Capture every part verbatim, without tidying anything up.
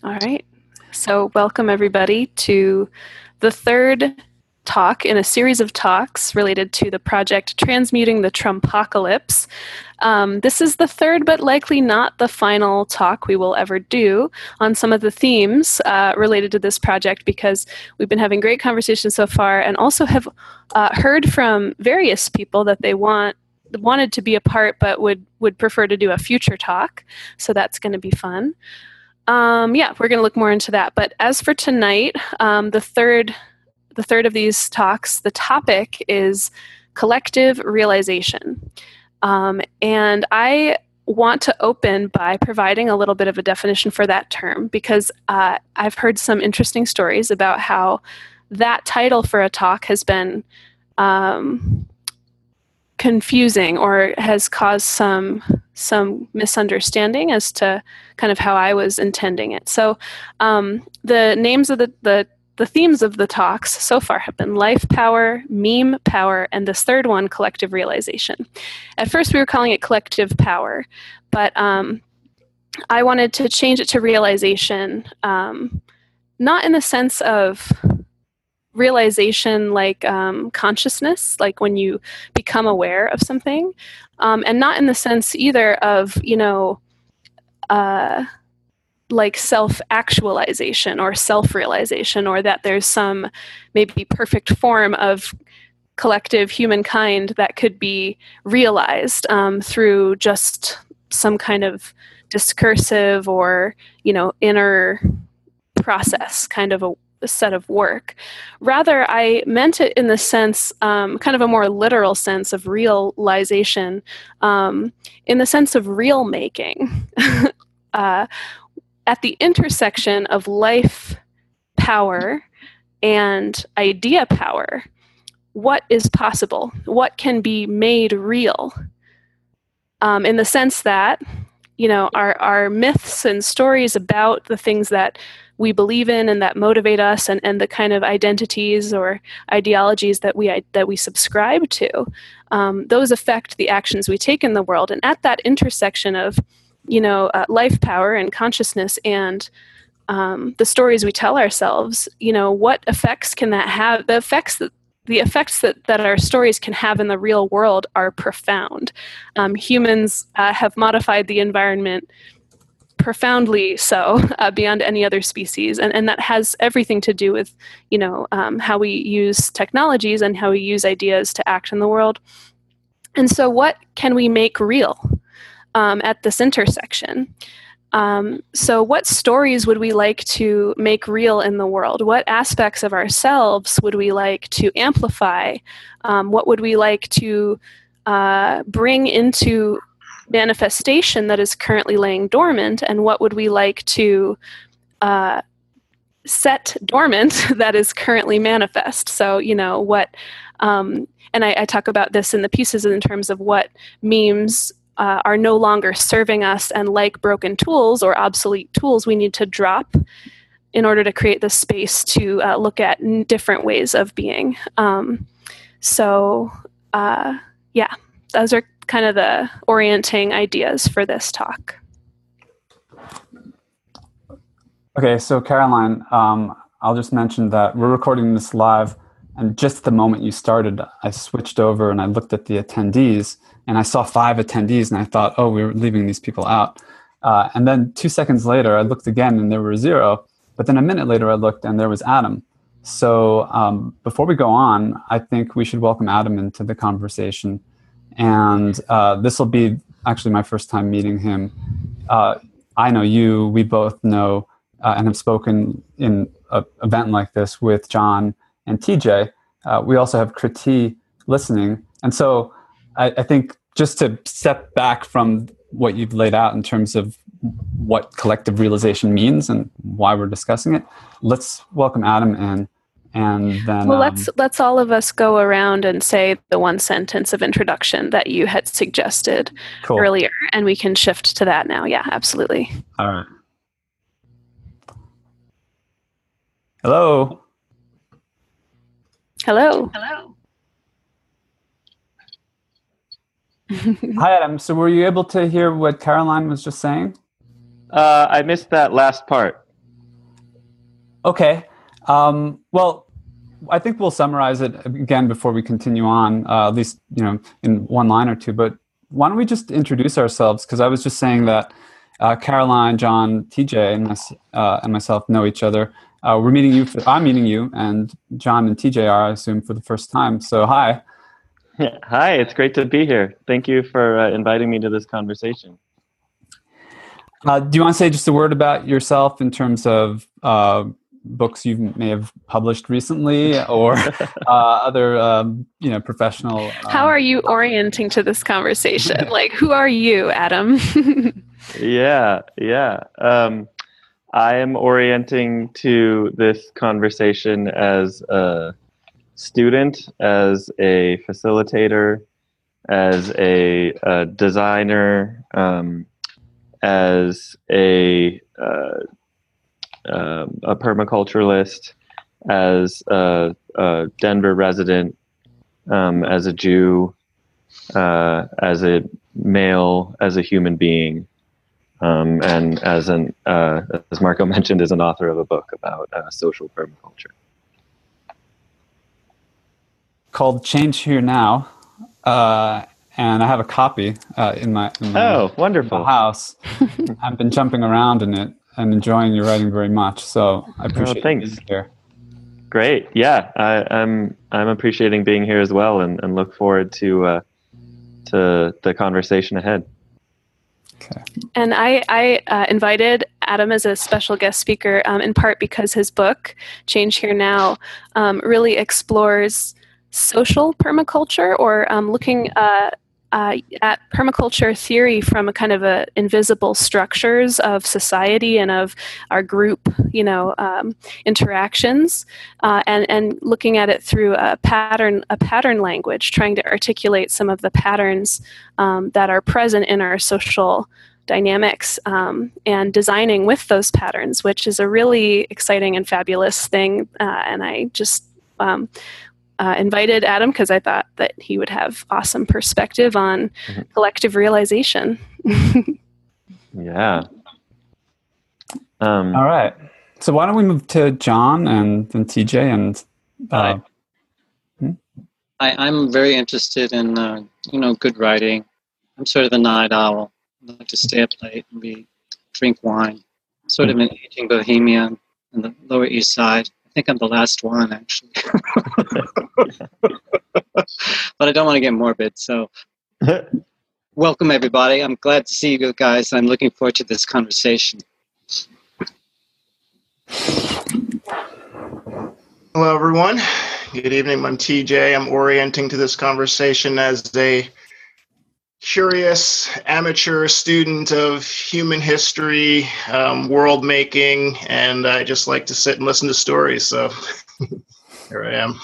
All right. So welcome everybody to the third talk in a series of talks related to the project Transmuting the Trumpocalypse. Um, this is the third, but likely not the final talk we will ever do on some of the themes uh, related to this project, because we've been having great conversations so far and also have uh, heard from various people that they want wanted to be a part but would would prefer to do a future talk. So that's going to be fun. Um, yeah, we're going to look more into that. But as for tonight, um, the third the third of these talks, the topic is collective realization. Um, and I want to open by providing a little bit of a definition for that term, because uh, I've heard some interesting stories about how that title for a talk has been um, confusing or has caused some some misunderstanding as to kind of how I was intending it. So um, the names of the, the the themes of the talks so far have been life power, meme power, and this third one, collective realization. At first we were calling it collective power, but um, I wanted to change it to realization, um, not in the sense of realization like um, consciousness, like when you become aware of something, um, and not in the sense either of, you know, uh, like self-actualization or self-realization, or that there's some maybe perfect form of collective humankind that could be realized um, through just some kind of discursive or, you know, inner process kind of a set of work. Rather, I meant it in the sense, um, kind of a more literal sense of realization, um, in the sense of real making. uh, at the intersection of life power and idea power, what is possible? What can be made real? Um, in the sense that, you know, our, our myths and stories about the things that we believe in and that motivate us, and, and the kind of identities or ideologies that we that we subscribe to, um, those affect the actions we take in the world. And at that intersection of, you know, uh, life power and consciousness and um, the stories we tell ourselves, you know, what effects can that have? The effects that the effects that, that our stories can have in the real world are profound. Um, humans uh, have modified the environment profoundly so, uh, beyond any other species, and, and that has everything to do with, you know, um, how we use technologies and how we use ideas to act in the world. And so what can we make real um, at this intersection? Um, so what stories would we like to make real in the world? What aspects of ourselves would we like to amplify? Um, what would we like to uh, bring into manifestation that is currently laying dormant? And what would we like to uh, set dormant that is currently manifest? So, you know, what, um, and I, I talk about this in the pieces in terms of what memes Uh, are no longer serving us, and like broken tools or obsolete tools, we need to drop in order to create the space to uh, look at n- different ways of being. Um, so, uh, yeah, those are kind of the orienting ideas for this talk. Okay, so Caroline, um, I'll just mention that we're recording this live, and just the moment you started, I switched over and I looked at the attendees, and I saw five attendees, and I thought, oh, we were leaving these people out. Uh, and then two seconds later, I looked again, and there were zero. But then a minute later, I looked, and there was Adam. So um, before we go on, I think we should welcome Adam into the conversation. And uh, this will be actually my first time meeting him. Uh, I know you. We both know uh, and have spoken in an event like this with John and T J. Uh, we also have Kriti listening. And so I, I think just to step back from what you've laid out in terms of what collective realization means and why we're discussing it, let's welcome Adam in. And then, well, um, let's let's all of us go around and say the one sentence of introduction that you had suggested cool. earlier, and we can shift to that now. Yeah, absolutely. All right. Hello. Hello. Hello. Hi, Adam. So were you able to hear what Caroline was just saying? Uh, I missed that last part. Okay. Um, well, I think we'll summarize it again before we continue on, uh, at least, you know, in one line or two. But why don't we just introduce ourselves? Because I was just saying that uh, Caroline, John, T J, and, my, uh, and myself know each other. Uh, we're meeting you. For, I'm meeting you, and John and T J are, I assume, for the first time. So, hi. Yeah. Hi. It's great to be here. Thank you for uh, inviting me to this conversation. Uh, do you want to say just a word about yourself in terms of uh, books you may have published recently, or uh, other, um, you know, professional? Um... How are you orienting to this conversation? Like, who are you, Adam? yeah, yeah. Um, I am orienting to this conversation as a student, as a facilitator, as a, a designer, um, as a uh, uh, a permaculturalist, as a, a Denver resident, um, as a Jew, uh, as a male, as a human being, um, and as an uh, as Marco mentioned, as an author of a book about uh, social permaculture called "Change Here Now." Uh, And I have a copy uh, in my, in my oh wonderful in my house. I've been jumping around in it and enjoying your writing very much. So I appreciate oh, you being here. Great, yeah, I, I'm I'm appreciating being here as well, and, and look forward to uh, to the conversation ahead. Okay. And I, I uh, invited Adam as a special guest speaker um, in part because his book, Change Here Now, um, really explores social permaculture, or um, looking uh, uh, at permaculture theory from a kind of a invisible structures of society and of our group, you know, um, interactions, uh, and and looking at it through a pattern a pattern language, trying to articulate some of the patterns um, that are present in our social dynamics, um, and designing with those patterns, which is a really exciting and fabulous thing. Uh, and I just um, Uh, invited Adam because I thought that he would have awesome perspective on mm-hmm. collective realization. yeah. Um, All right. So why don't we move to John and, and T J and. Uh, hmm? I, I'm very interested in uh, you know good writing. I'm sort of a night owl. I like to stay up late and read, drink wine. Sort mm-hmm. of an aging bohemian on the Lower East Side. I think I'm the last one, actually. But I don't want to get morbid, so welcome, everybody. I'm glad to see you guys. I'm looking forward to this conversation. Hello, everyone. Good evening. I'm T J. I'm orienting to this conversation as a curious amateur student of human history, um, world making, and I just like to sit and listen to stories. So here I am.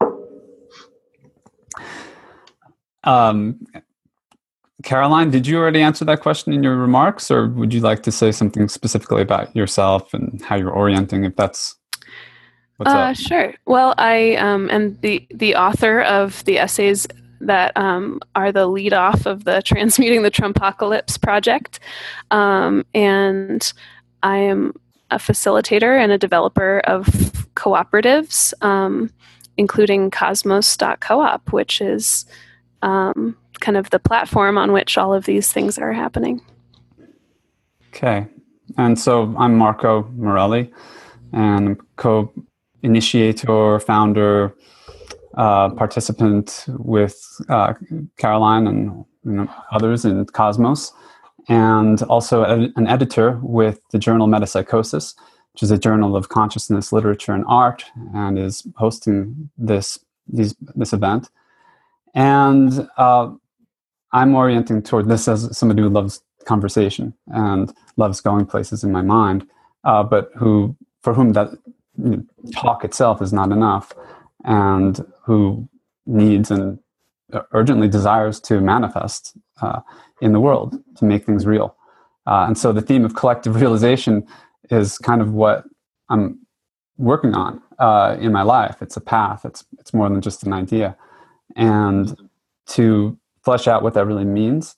um, Caroline, did you already answer that question in your remarks, or would you like to say something specifically about yourself and how you're orienting, if that's what's uh, up? Sure. Well, I um, am the, the author of the essays that um, are the lead off of the Transmuting the Trumpocalypse project. Um, and I am a facilitator and a developer of cooperatives, um, including Cosmos dot coop, which is um, kind of the platform on which all of these things are happening. Okay. And so I'm Marco Morelli, and I'm co-initiator, founder, Uh, participant with uh, Caroline and you know, others in Cosmos, and also ed- an editor with the journal Metapsychosis, which is a journal of consciousness, literature, and art, and is hosting this these, this event. And uh, I'm orienting toward this as somebody who loves conversation and loves going places in my mind, uh, but who for whom that you know, talk itself is not enough, and who needs and urgently desires to manifest uh, in the world, to make things real. Uh, and so the theme of collective realization is kind of what I'm working on uh, in my life. It's a path. It's it's more than just an idea. And to flesh out what that really means,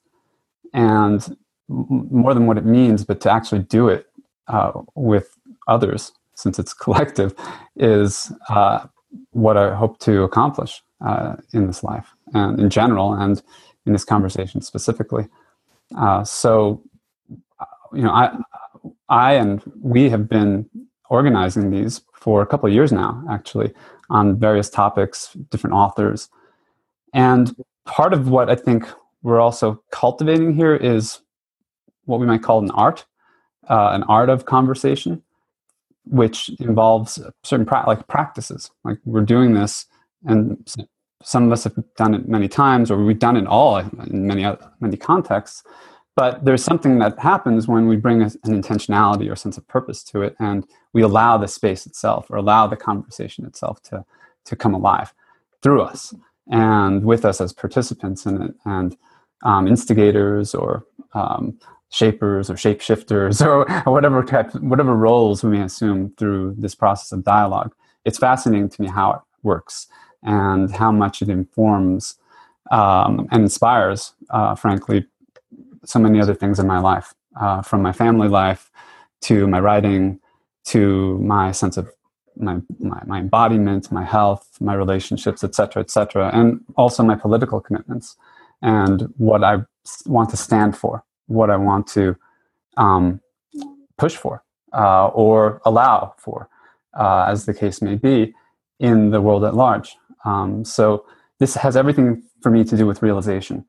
and m- more than what it means, but to actually do it uh, with others since it's collective, is uh, what I hope to accomplish uh, in this life and in general, and in this conversation specifically. Uh, so, you know, I, I and we have been organizing these for a couple of years now, actually, on various topics, different authors. And part of what I think we're also cultivating here is what we might call an art, uh, an art of conversation, which involves certain pra- like practices. Like we're doing this, and some of us have done it many times, or we've done it all in many other, many contexts. But there's something that happens when we bring a, an intentionality or sense of purpose to it, and we allow the space itself, or allow the conversation itself to to come alive through us and with us as participants in it, and um, instigators or um, shapers or shapeshifters or, or whatever type, whatever roles we may assume through this process of dialogue. It's fascinating to me how it works and how much it informs um, and inspires, uh, frankly, so many other things in my life, uh, from my family life to my writing to my sense of my, my, my embodiment, my health, my relationships, et cetera, et cetera, and also my political commitments and what I want to stand for, what I want to um, push for uh, or allow for, uh, as the case may be, in the world at large. Um, so this has everything for me to do with realization.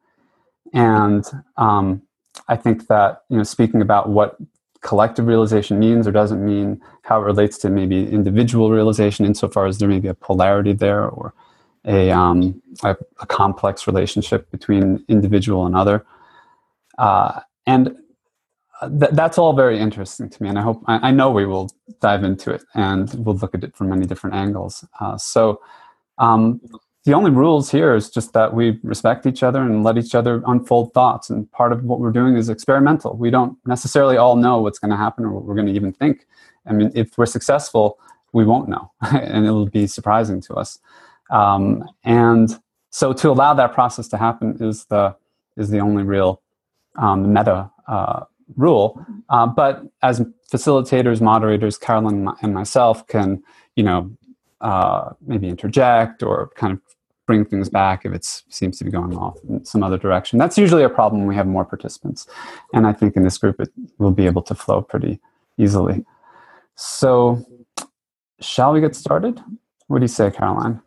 And um, I think that, you know, speaking about what collective realization means or doesn't mean, how it relates to maybe individual realization, insofar as there may be a polarity there or a, um, a, a complex relationship between individual and other. Uh, and th- that's all very interesting to me. And I hope, I, I know we will dive into it and we'll look at it from many different angles. Uh, so um, the only rules here is just that we respect each other and let each other unfold thoughts. And part of what we're doing is experimental. We don't necessarily all know what's going to happen or what we're going to even think. I mean, if we're successful, we won't know, and it'll be surprising to us. Um, and so to allow that process to happen is the is the only real um, meta uh, rule. Uh, but as facilitators, moderators, Caroline and myself can, you know, uh, maybe interject or kind of bring things back if it seems to be going off in some other direction. That's usually a problem when we have more participants. And I think in this group, it will be able to flow pretty easily. So shall we get started? What do you say, Caroline?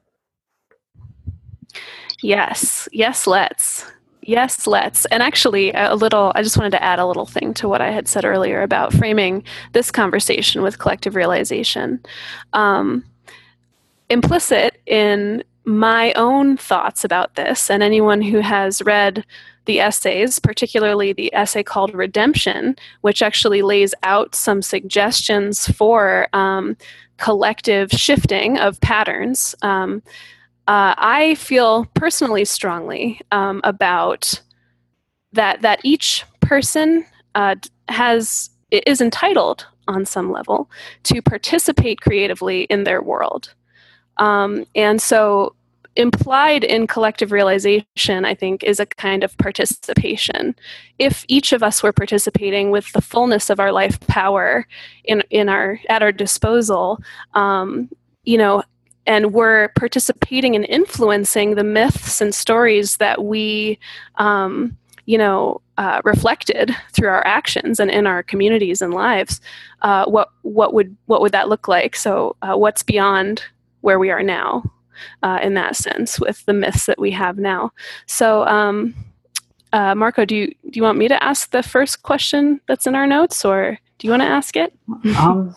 Yes. Yes, let's. Yes, let's. And actually, a little, I just wanted to add a little thing to what I had said earlier about framing this conversation with collective realization. Um, implicit in my own thoughts about this, and anyone who has read the essays, particularly the essay called Redemption, which actually lays out some suggestions for um, collective shifting of patterns, um, uh, I feel personally strongly um, about that, that each person uh, has is entitled on some level to participate creatively in their world. Um, and so implied in collective realization, I think, is a kind of participation. If each of us were participating with the fullness of our life power in, in our at our disposal, um, you know, and we're participating and influencing the myths and stories that we, um, you know, uh, reflected through our actions and in our communities and lives, uh, what what would what would that look like? So, uh, what's beyond where we are now, uh, in that sense, with the myths that we have now. So, um, uh, Marco, do you do you want me to ask the first question that's in our notes, or do you want to ask it? Um,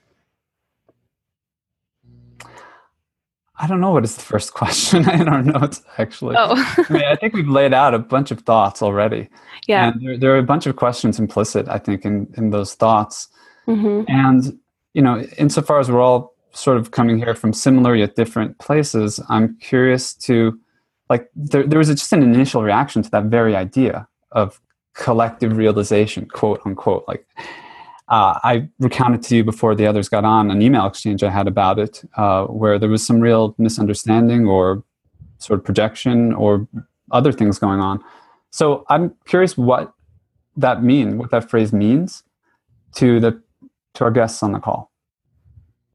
I don't know what is the first question in our notes, actually. Oh. I mean, I think we've laid out a bunch of thoughts already. Yeah. And there, there are a bunch of questions implicit, I think, in, in those thoughts. Mm-hmm. And, you know, insofar as we're all sort of coming here from similar yet different places, I'm curious to, like, there, there was just an initial reaction to that very idea of collective realization, quote unquote. Like, uh, I recounted to you before the others got on an email exchange I had about it, uh, where there was some real misunderstanding or sort of projection or other things going on. So I'm curious what that means, what that phrase means to the to our guests on the call.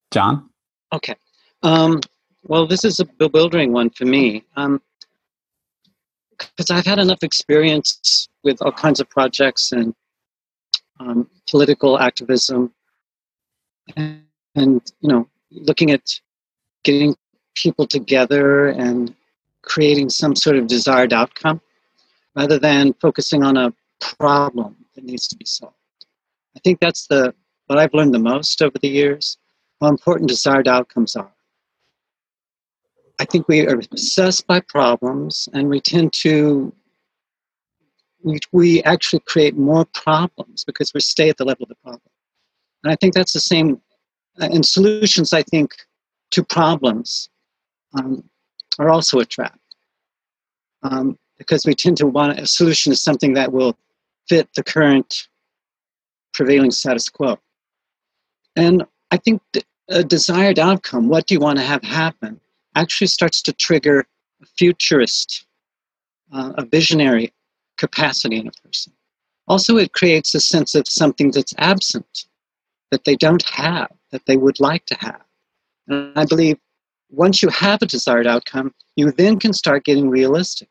John? Okay. Um, well, this is a bewildering one for me. Um, because I've had enough experience with all kinds of projects and um, political activism, and, and you know, looking at getting people together and creating some sort of desired outcome, rather than focusing on a problem that needs to be solved. I think that's the what I've learned the most over the years. How important desired outcomes are. I think we are obsessed by problems, and we tend to we, we actually create more problems because we stay at the level of the problem. And I think that's the same. And solutions, I think, to problems um, are also a trap. Um, because we tend to want a solution to something that will fit the current prevailing status quo. And I think a desired outcome, what do you want to have happen, actually starts to trigger a futurist, uh, a visionary capacity in a person. Also, it creates a sense of something that's absent, that they don't have, that they would like to have. And I believe once you have a desired outcome, you then can start getting realistic.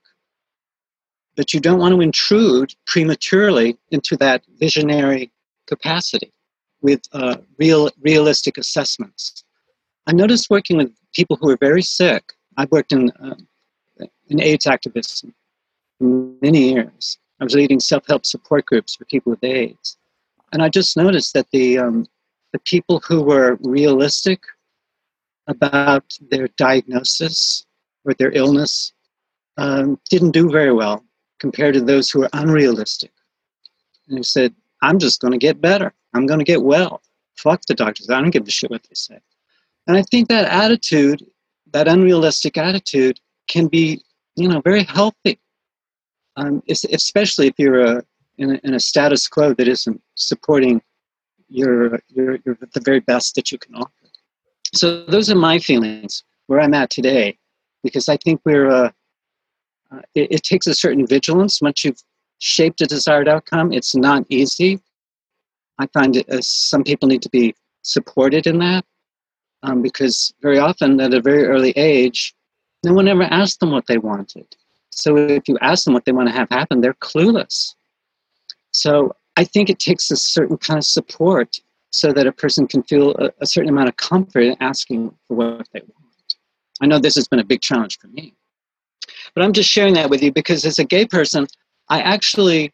But you don't want to intrude prematurely into that visionary capacity with uh, real, realistic assessments. I noticed working with people who are very sick. I've worked in, uh, in AIDS activism for many years. I was leading self-help support groups for people with AIDS. And I just noticed that the, um, the people who were realistic about their diagnosis or their illness um, didn't do very well compared to those who were unrealistic. And who said, I'm just going to get better. I'm going to get well. Fuck the doctors. I don't give a shit what they say. And I think that attitude, that unrealistic attitude, can be, you know, very healthy. Um, especially if you're a, in, a, in a status quo that isn't supporting your, your, your the very best that you can offer. So those are my feelings where I'm at today, because I think we're. Uh, uh, it, it takes a certain vigilance. Once you've shaped a desired outcome, it's not easy. I find it, uh, some people need to be supported in that, um, because very often at a very early age, no one ever asked them what they wanted. So if you ask them what they want to have happen, they're clueless. So I think it takes a certain kind of support so that a person can feel a, a certain amount of comfort in asking for what they want. I know this has been a big challenge for me. But I'm just sharing that with you because as a gay person, I actually,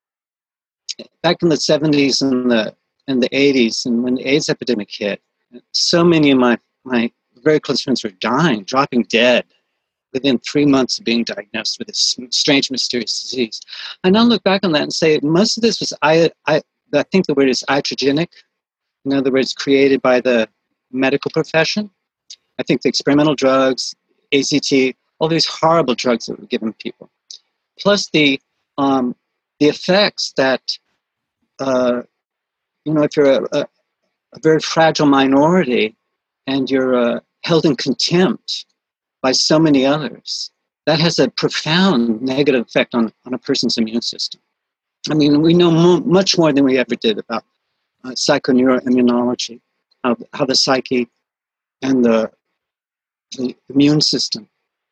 back in the seventies and the and the eighties, and when the AIDS epidemic hit, so many of my, my very close friends were dying, dropping dead within three months of being diagnosed with this strange, mysterious disease. I now look back on that and say most of this was, I, I, I think the word is iatrogenic. In other words, created by the medical profession. I think the experimental drugs, A C T, all these horrible drugs that were given people, plus the um, the effects that, uh, you know, if you're a, a, a very fragile minority and you're uh, held in contempt by so many others, that has a profound negative effect on, on a person's immune system. I mean, we know mo- much more than we ever did about uh, psychoneuroimmunology, how, how the psyche and the, the immune system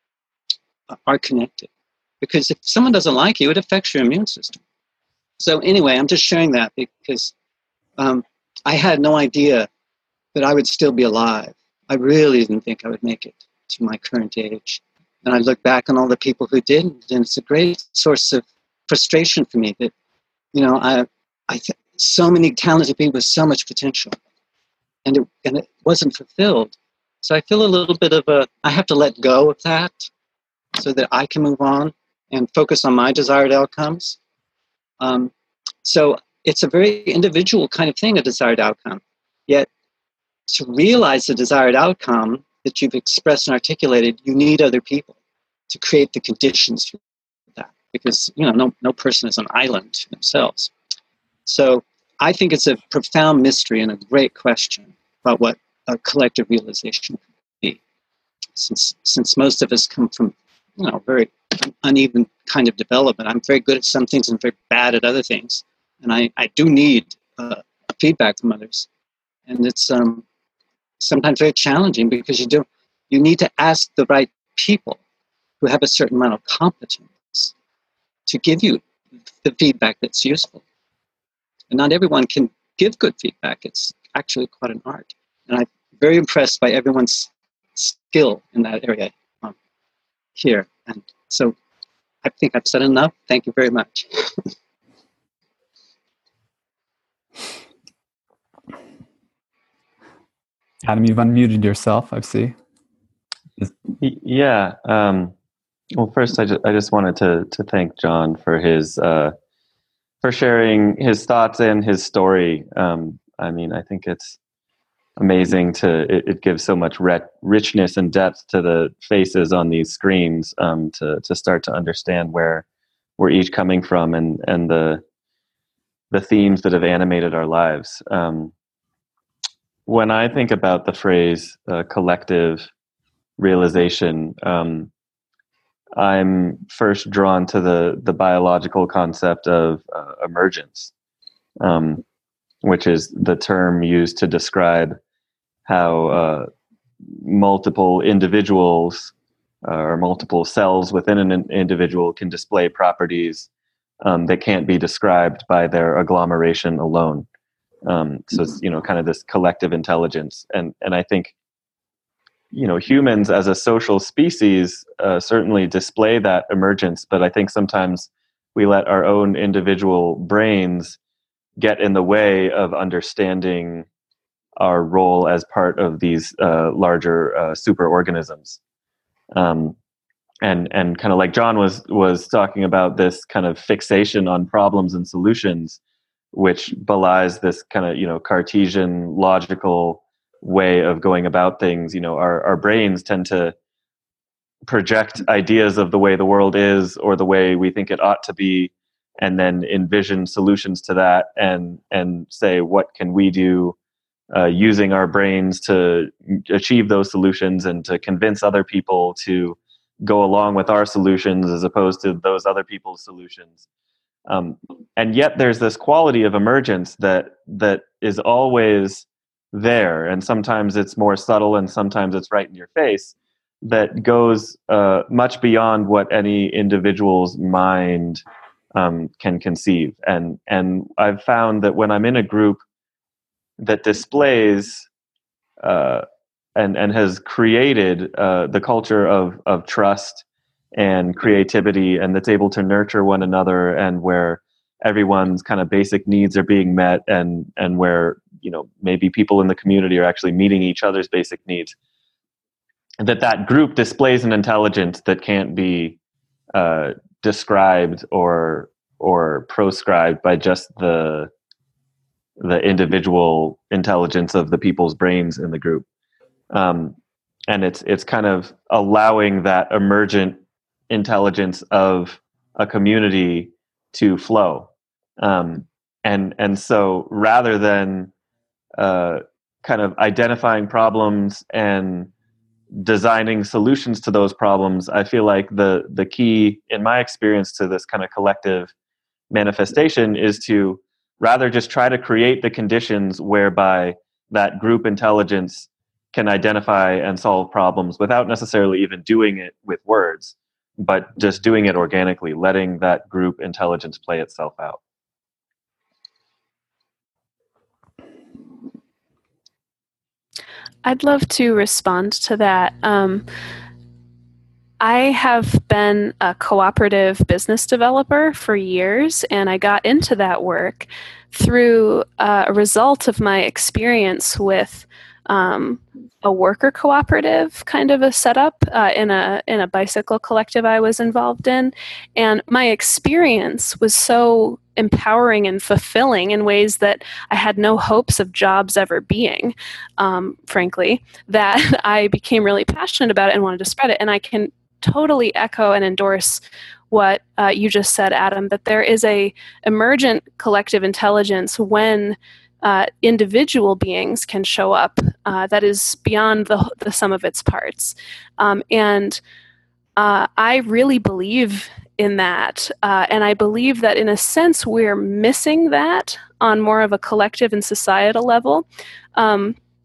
are connected. Because if someone doesn't like you, it affects your immune system. So anyway, I'm just sharing that because um, I had no idea that I would still be alive. I really didn't think I would make it to my current age. And I look back on all the people who didn't, and it's a great source of frustration for me that, you know, I, I th- so many talented people with so much potential, and it, and it wasn't fulfilled. So I feel a little bit of a, I have to let go of that so that I can move on and focus on my desired outcomes. Um, so it's a very individual kind of thing, a desired outcome. Yet to realize the desired outcome that you've expressed and articulated, you need other people to create the conditions for that. Because, you know, no, no person is an island themselves. So I think it's a profound mystery and a great question about what a collective realization could be. Since, since most of us come from, you know, very uneven kind of development. I'm very good at some things and very bad at other things. And I, I do need uh, feedback from others. And it's, um, sometimes very challenging because you don't, you need to ask the right people who have a certain amount of competence to give you the feedback that's useful. And not everyone can give good feedback. It's actually quite an art. And I'm very impressed by everyone's skill in that area um, here. And so I think I've said enough. Thank you very much. Adam, you've unmuted yourself, I see. Yeah. Um, well, first, I just, I just wanted to to thank John for his uh, for sharing his thoughts and his story. Um, I mean, I think it's amazing to it, it gives so much re- richness and depth to the faces on these screens um, to to start to understand where we're each coming from and and the the themes that have animated our lives. Um, when I think about the phrase uh, collective realization, um, I'm first drawn to the the biological concept of uh, emergence, um, which is the term used to describe how uh, multiple individuals uh, or multiple cells within an individual can display properties um, that can't be described by their agglomeration alone. Um, so it's, you know, kind of this collective intelligence. And, and I think, you know, humans as a social species uh, certainly display that emergence, but I think sometimes we let our own individual brains get in the way of understanding our role as part of these uh, larger uh, superorganisms. Um, and and kind of like John was was talking about, this kind of fixation on problems and solutions, which belies this kind of, you know, Cartesian logical way of going about things. You know, our, our brains tend to project ideas of the way the world is or the way we think it ought to be, and then envision solutions to that and and say, what can we do uh, using our brains to achieve those solutions and to convince other people to go along with our solutions as opposed to those other people's solutions. Um, and yet there's this quality of emergence that that is always there, and sometimes it's more subtle and sometimes it's right in your face, that goes uh, much beyond what any individual's mind um, can conceive. And and I've found that when I'm in a group that displays uh, and and has created uh, the culture of of trust and creativity, and that's able to nurture one another, and where everyone's kind of basic needs are being met, and and where, you know, maybe people in the community are actually meeting each other's basic needs, that that group displays an intelligence that can't be uh, described or or proscribed by just the the individual intelligence of the people's brains in the group. Um, and it's it's kind of allowing that emergent intelligence of a community to flow. Um, and and so rather than uh, kind of identifying problems and designing solutions to those problems, I feel like the the key, in my experience, to this kind of collective manifestation is to rather just try to create the conditions whereby that group intelligence can identify and solve problems without necessarily even doing it with words, but just doing it organically, letting that group intelligence play itself out. I'd love to respond to that. Um, I have been a cooperative business developer for years, and I got into that work through uh, a result of my experience with um, a worker cooperative kind of a setup uh, in a in a bicycle collective I was involved in, and my experience was so empowering and fulfilling in ways that I had no hopes of jobs ever being, um, frankly, that I became really passionate about it and wanted to spread it. And I can totally echo and endorse what uh, you just said, Adam, that there is a emergent collective intelligence when uh, individual beings can show up uh, that is beyond the, the sum of its parts. Um, and uh, I really believe in that. Uh, and I believe that in a sense we're missing that on more of a collective and societal level. Um,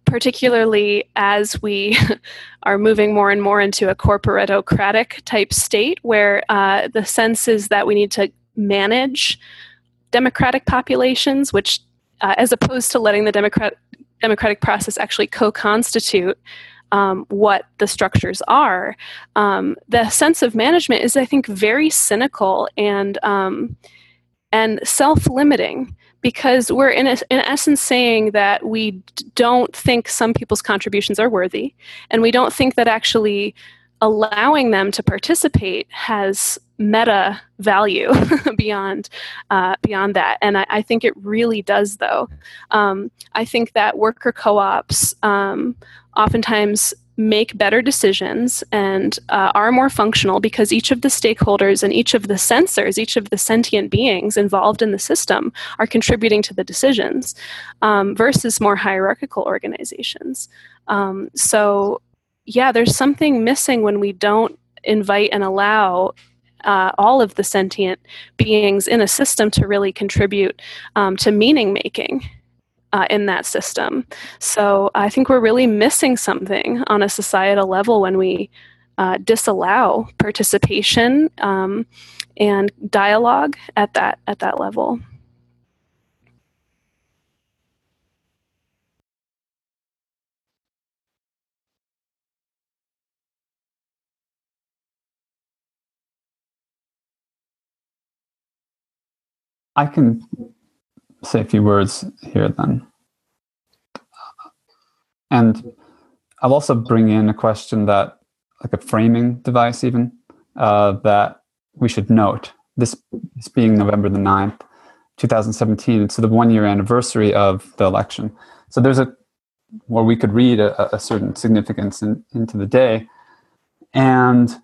particularly as we are moving more and more into a corporatocratic type state where uh, the sense is that we need to manage democratic populations, which uh, as opposed to letting the democrat- democratic process actually co-constitute um, what the structures are, um, the sense of management is, I think, very cynical and um, and self-limiting, because we're in, a, in essence saying that we d- don't think some people's contributions are worthy, and we don't think that actually allowing them to participate has meta value beyond uh, beyond that. And I, I think it really does, though. Um, I think that worker co-ops um, oftentimes make better decisions and uh, are more functional because each of the stakeholders and each of the sensors, each of the sentient beings involved in the system are contributing to the decisions um, versus more hierarchical organizations. Um, so yeah, there's something missing when we don't invite and allow uh, all of the sentient beings in a system to really contribute um, to meaning making. Uh, in that system. So I think we're really missing something on a societal level when we uh, disallow participation um, and dialogue at that at that level. I can say a few words here then. And I'll also bring in a question that, like a framing device even, uh, that we should note. This, this being November the ninth, two thousand seventeen, so the one-year anniversary of the election. So there's a, where we could read a, a certain significance in, into the day. And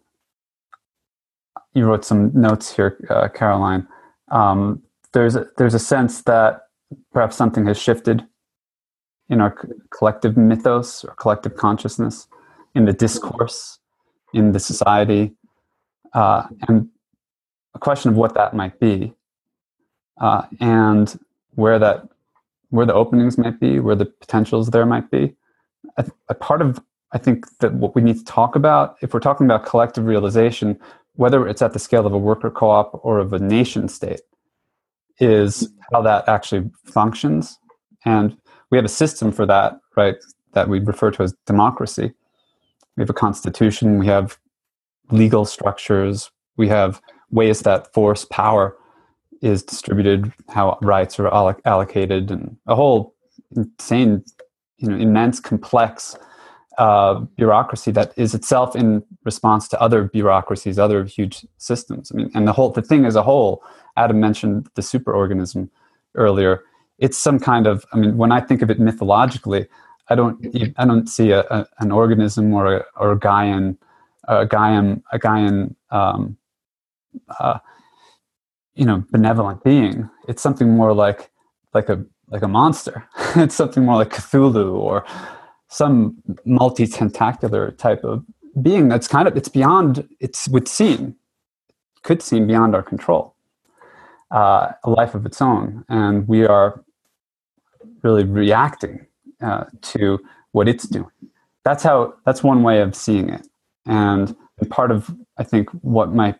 you wrote some notes here, uh, Caroline. Um, there's a, there's a sense that perhaps something has shifted in our collective mythos or collective consciousness, in the discourse, in the society, uh, and a question of what that might be, uh, and where that, where the openings might be, where the potentials there might be. A, a part of, I think, that what we need to talk about, if we're talking about collective realization, whether it's at the scale of a worker co-op or of a nation state, is how that actually functions. And we have a system for that, right, that we refer to as democracy. We have a constitution, we have legal structures, we have ways that force, power is distributed, how rights are alloc- allocated, and a whole insane, you know, immense, complex uh, bureaucracy that is itself in response to other bureaucracies, other huge systems. I mean, and the whole, the thing as a whole, Adam mentioned the superorganism earlier. It's some kind of, I mean, when I think of it mythologically, I don't, I don't see a, a, an organism or a, or a Gaian, a Gaian, a Gaian, um, uh, you know, benevolent being. It's something more like, like a, like a monster. It's something more like Cthulhu or some multi-tentacular type of being that's kind of, it's beyond, it's would seem, could seem beyond our control, uh, a life of its own. And we are really reacting uh, to what it's doing. That's how, that's one way of seeing it. And part of, I think, what might,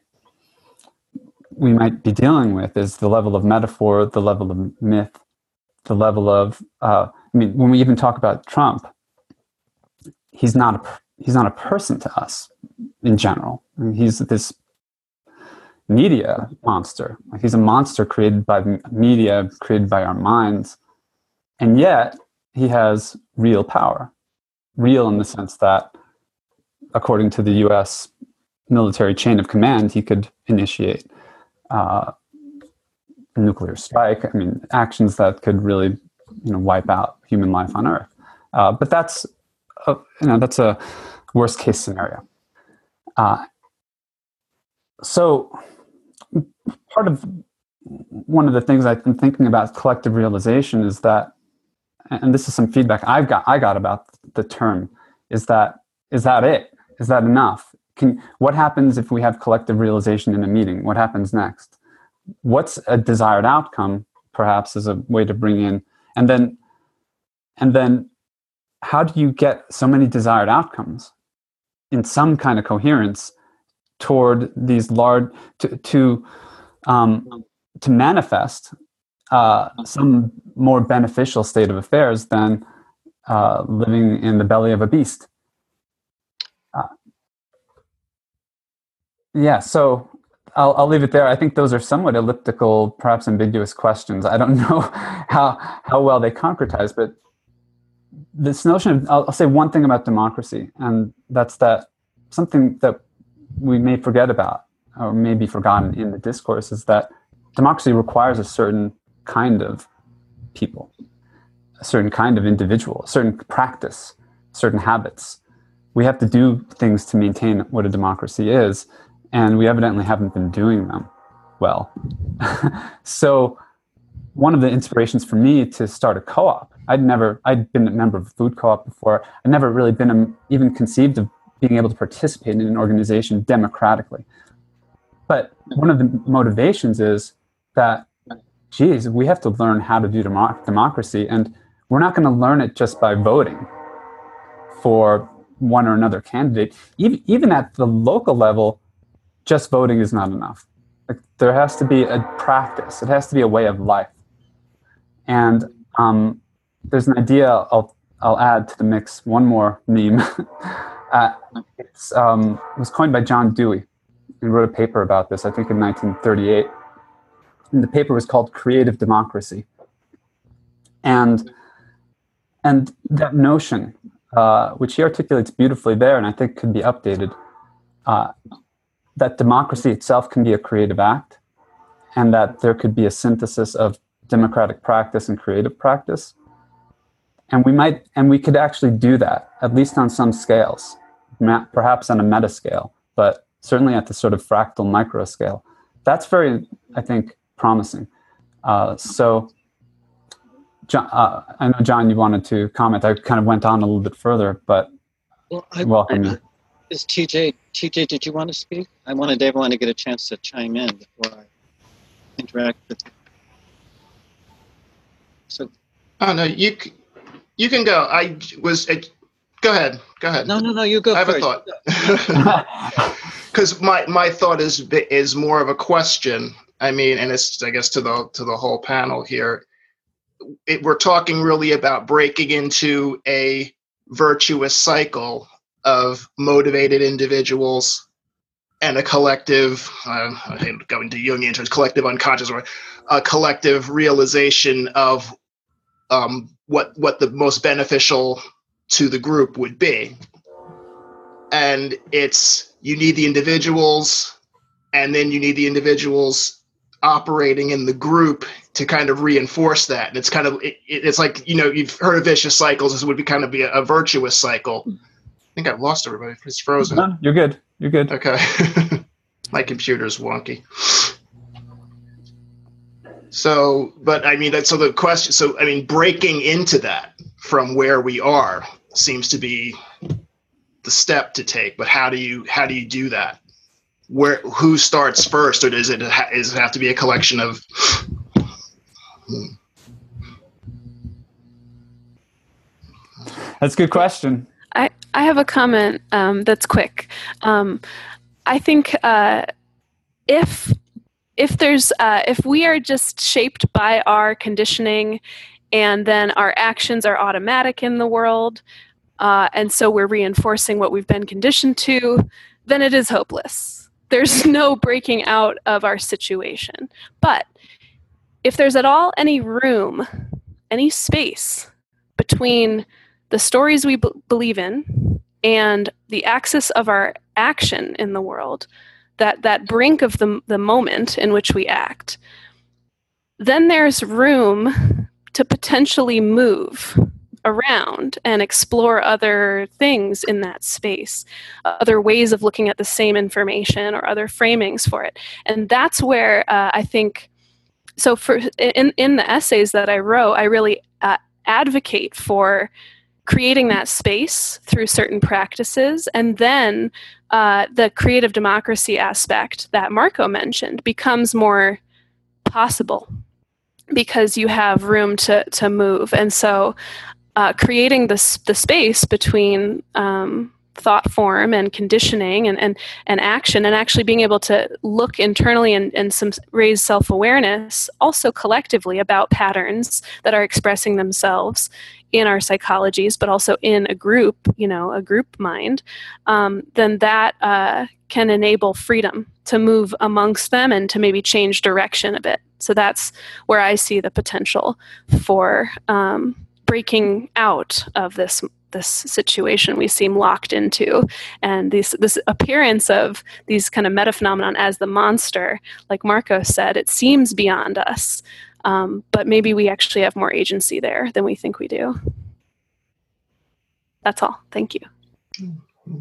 we might be dealing with is the level of metaphor, the level of myth, the level of, uh, I mean, when we even talk about Trump, he's not a, he's not a person to us in general. I mean, he's this media monster. Like, he's a monster created by media, created by our minds. And yet he has real power, real in the sense that, according to the U S military chain of command, he could initiate uh, a nuclear strike. I mean, actions that could really, you know, wipe out human life on Earth. Uh, but that's, a, you know, that's a worst case scenario. Uh, so part of one of the things I've been thinking about collective realization is that, and this is some feedback I've got, I got about the term, is that, is that it? Is that enough? Can, what happens if we have collective realization in a meeting? What happens next? What's a desired outcome, perhaps, as a way to bring in, and then, and then how do you get so many desired outcomes in some kind of coherence toward these large, to, to, um, to manifest uh, some more beneficial state of affairs than uh, living in the belly of a beast? Uh, yeah, so I'll, I'll leave it there. I think those are somewhat elliptical, perhaps ambiguous questions. I don't know how, how well they concretize, but this notion of, I'll, I'll say one thing about democracy, and that's that something that we may forget about, or may be forgotten in the discourse, is that democracy requires a certain kind of people, a certain kind of individual, a certain practice, certain habits. We have to do things to maintain what a democracy is, and we evidently haven't been doing them well. So one of the inspirations for me to start a co-op, I'd never, I'd been a member of a food co-op before. I'd never really been a, even conceived of being able to participate in an organization democratically. But one of the motivations is that, geez, we have to learn how to do democ- democracy, and we're not going to learn it just by voting for one or another candidate. Even, even at the local level, just voting is not enough. Like, there has to be a practice. It has to be a way of life. And um, there's an idea I'll, I'll add to the mix, one more meme. uh, it's, um, it was coined by John Dewey. He wrote a paper about this, I think in nineteen thirty-eight. And the paper was called Creative Democracy. And, and that notion, uh, which he articulates beautifully there, and I think could be updated, uh, that democracy itself can be a creative act, and that there could be a synthesis of democratic practice and creative practice. And we might, and we could actually do that, at least on some scales, perhaps on a meta scale, but certainly at the sort of fractal micro scale. That's very, I think, promising. Uh, so, John, uh, I know, John, you wanted to comment. I kind of went on a little bit further, but well, I, welcome. I, is T J, T J, did you want to speak? I wanted everyone to get a chance to chime in before I interact with you. So, oh no, you you can go. I was. It, go ahead. Go ahead. No, no, no. You go. I have first. a thought. Because my my thought is is more of a question. I mean, and it's, I guess, to the to the whole panel here. It, we're talking really about breaking into a virtuous cycle of motivated individuals and a collective, uh, I hate going to Jungian terms, collective unconscious, or a collective realization of um, what what the most beneficial to the group would be. And it's, you need the individuals, and then you need the individuals operating in the group to kind of reinforce that. And it's kind of, it, it's like, you know, you've heard of vicious cycles. This would be kind of be a, a virtuous cycle. I think I've lost everybody. It's frozen. No, you're good. You're good. Okay. My computer's wonky. So, but I mean, that's, so the question, so, I mean, breaking into that from where we are seems to be the step to take, but how do you, how do you do that? Where, who starts first, or does it, does it have to be a collection of, hmm. That's a good question. I, I have a comment um, that's quick. Um, I think uh, if if there's uh, if we are just shaped by our conditioning, and then our actions are automatic in the world, uh, and so we're reinforcing what we've been conditioned to, then it is hopeless. There's no breaking out of our situation. But if there's at all any room, any space between the stories we b- believe in and the axis of our action in the world, that, that brink of the, the moment in which we act, then there's room to potentially move around and explore other things in that space, other ways of looking at the same information or other framings for it. And that's where uh, I think, so for in, in the essays that I wrote, I really uh, advocate for creating that space through certain practices, and then uh, the creative democracy aspect that Marco mentioned becomes more possible because you have room to, to move. And so uh, creating this the space between um, thought form and conditioning and, and, and action, and actually being able to look internally and, and some raise self-awareness also collectively about patterns that are expressing themselves in our psychologies, but also in a group, you know, a group mind, um, then that uh, can enable freedom to move amongst them and to maybe change direction a bit. So that's where I see the potential for um, breaking out of this this situation we seem locked into, and this this appearance of these kind of metaphenomenon as the monster, like Marco said, it seems beyond us, um, but maybe we actually have more agency there than we think we do. That's all. Thank you.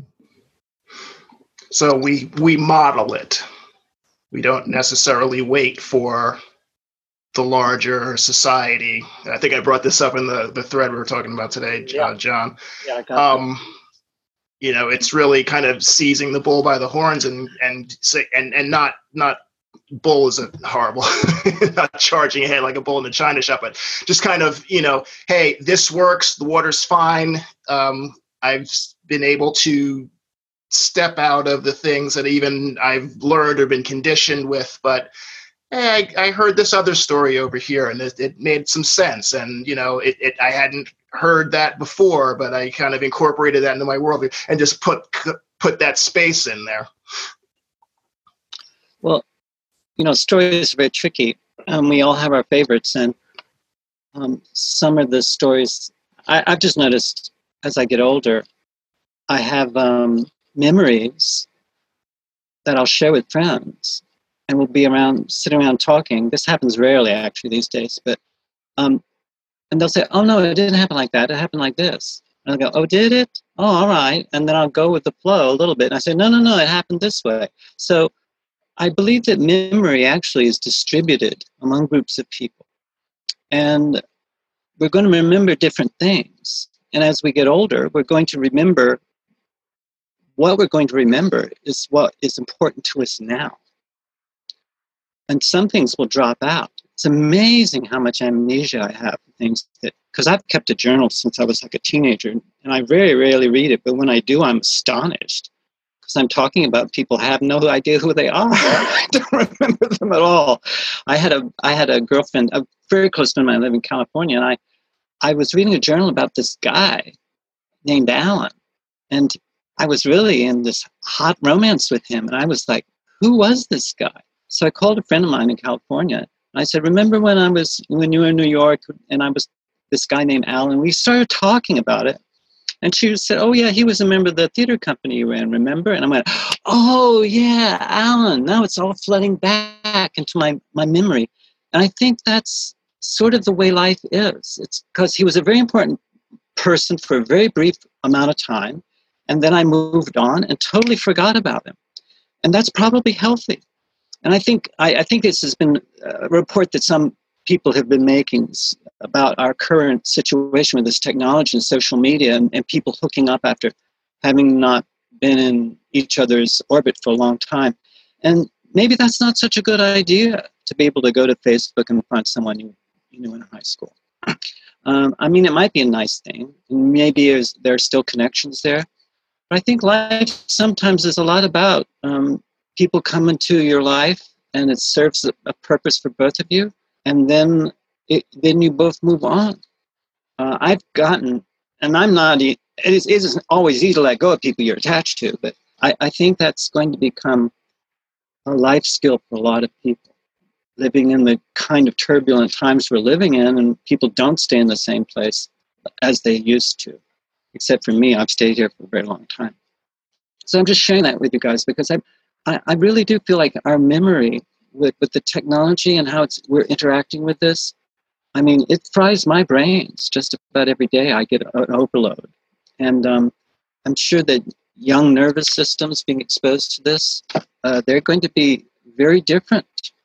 So we we model it. We don't necessarily wait for the larger society. I think I brought this up in the, the thread we were talking about today, Yeah. uh, John. Yeah, I got Um, you know, it's really kind of seizing the bull by the horns and and say and and not not bull is a horrible, not charging ahead like a bull in the china shop, but just kind of, you know, hey, this works. The water's fine. Um, I've been able to step out of the things that even I've learned or been conditioned with, but hey, I, I heard this other story over here, and it, it made some sense. And, you know, it, it I hadn't heard that before, but I kind of incorporated that into my worldview and just put put that space in there. Well, you know, stories are very tricky. Um, we all have our favorites, and um, some of the stories, I, I've just noticed as I get older, I have um, memories that I'll share with friends. And we'll be around, sitting around talking. This happens rarely, actually, these days. But, um, and they'll say, "Oh no, it didn't happen like that. It happened like this." And I'll go, "Oh, did it? Oh, all right." And then I'll go with the flow a little bit. And I say, "No, no, no, it happened this way." So I believe that memory actually is distributed among groups of people, and we're going to remember different things. And as we get older, we're going to remember. What we're going to remember is what is important to us now. And some things will drop out. It's amazing how much amnesia I have for things that, because I've kept a journal since I was like a teenager, and I very rarely read it, but when I do, I'm astonished. Because I'm talking about people I have no idea who they are. I don't remember them at all. I had a I had a girlfriend, a very close friend of mine, I live in California, and I, I was reading a journal about this guy named Alan. And I was really in this hot romance with him, and I was like, who was this guy? So I called a friend of mine in California, and I said, "Remember when I was when you were in New York, and I was this guy named Alan?" We started talking about it, and she said, "Oh yeah, he was a member of the theater company you ran, remember?" And I went, "Oh yeah, Alan." Now it's all flooding back into my my memory, and I think that's sort of the way life is. It's because he was a very important person for a very brief amount of time, and then I moved on and totally forgot about him, and that's probably healthy. And I think I, I think this has been a report that some people have been making about our current situation with this technology and social media, and, and people hooking up after having not been in each other's orbit for a long time. And maybe that's not such a good idea to be able to go to Facebook and find someone you, you knew in high school. Um, I mean, it might be a nice thing. Maybe there's, there are still connections there. But I think life sometimes is a lot about um, people come into your life, and it serves a, a purpose for both of you, and then it, then you both move on. Uh, I've gotten, and I'm not, it, is, it isn't always easy to let go of people you're attached to, but I, I think that's going to become a life skill for a lot of people, living in the kind of turbulent times we're living in, and people don't stay in the same place as they used to. Except for me, I've stayed here for a very long time. So I'm just sharing that with you guys because I, I, I really do feel like our memory with, with the technology and how it's we're interacting with this, I mean, it fries my brains just about every day. I get an overload. And um, I'm sure that young nervous systems being exposed to this, uh, they're going to be very different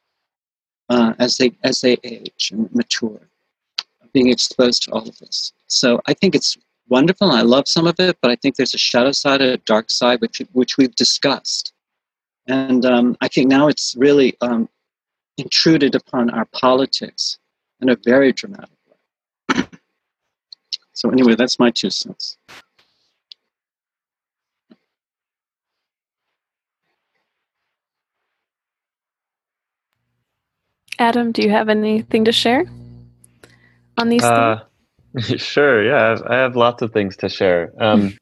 uh, as they as they age and mature, being exposed to all of this. So I think it's wonderful, and I love some of it, but I think there's a shadow side and a dark side, which which we've discussed. And um, I think now it's really um, intruded upon our politics in a very dramatic way. So anyway, that's my two cents. Adam, do you have anything to share on these Uh, things? Sure, yeah, I have, I have lots of things to share. Um,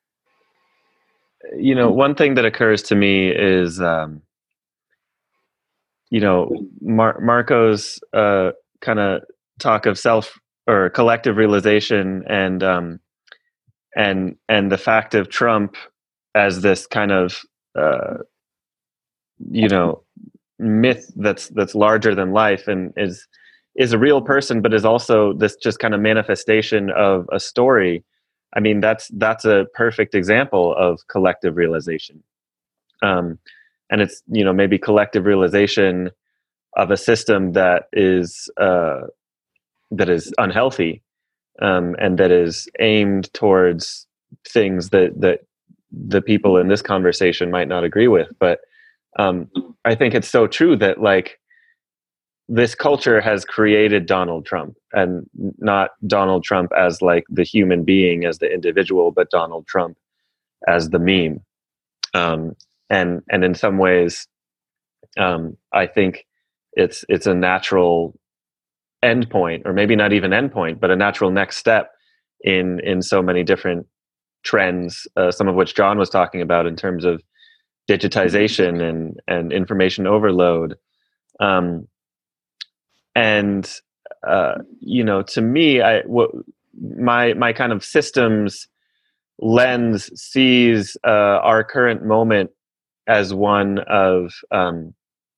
you know, one thing that occurs to me is, um, you know, Mar- Marco's uh, kind of talk of self or collective realization, and um, and and the fact of Trump as this kind of uh, you know myth that's that's larger than life, and is is a real person, but is also this just kind of manifestation of a story. I mean, that's that's a perfect example of collective realization, um, and it's, you know, maybe collective realization of a system that is uh, that is unhealthy, um, and that is aimed towards things that that the people in this conversation might not agree with. But um, I think it's so true that, like, this culture has created Donald Trump, and not Donald Trump as like the human being, as the individual, but Donald Trump as the meme. Um, and and in some ways, um, I think it's it's a natural endpoint, or maybe not even endpoint, but a natural next step in in so many different trends, uh, some of which John was talking about in terms of digitization and and information overload. Um, and uh, you know, to me, I what my my kind of systems lens sees uh, our current moment as one of um,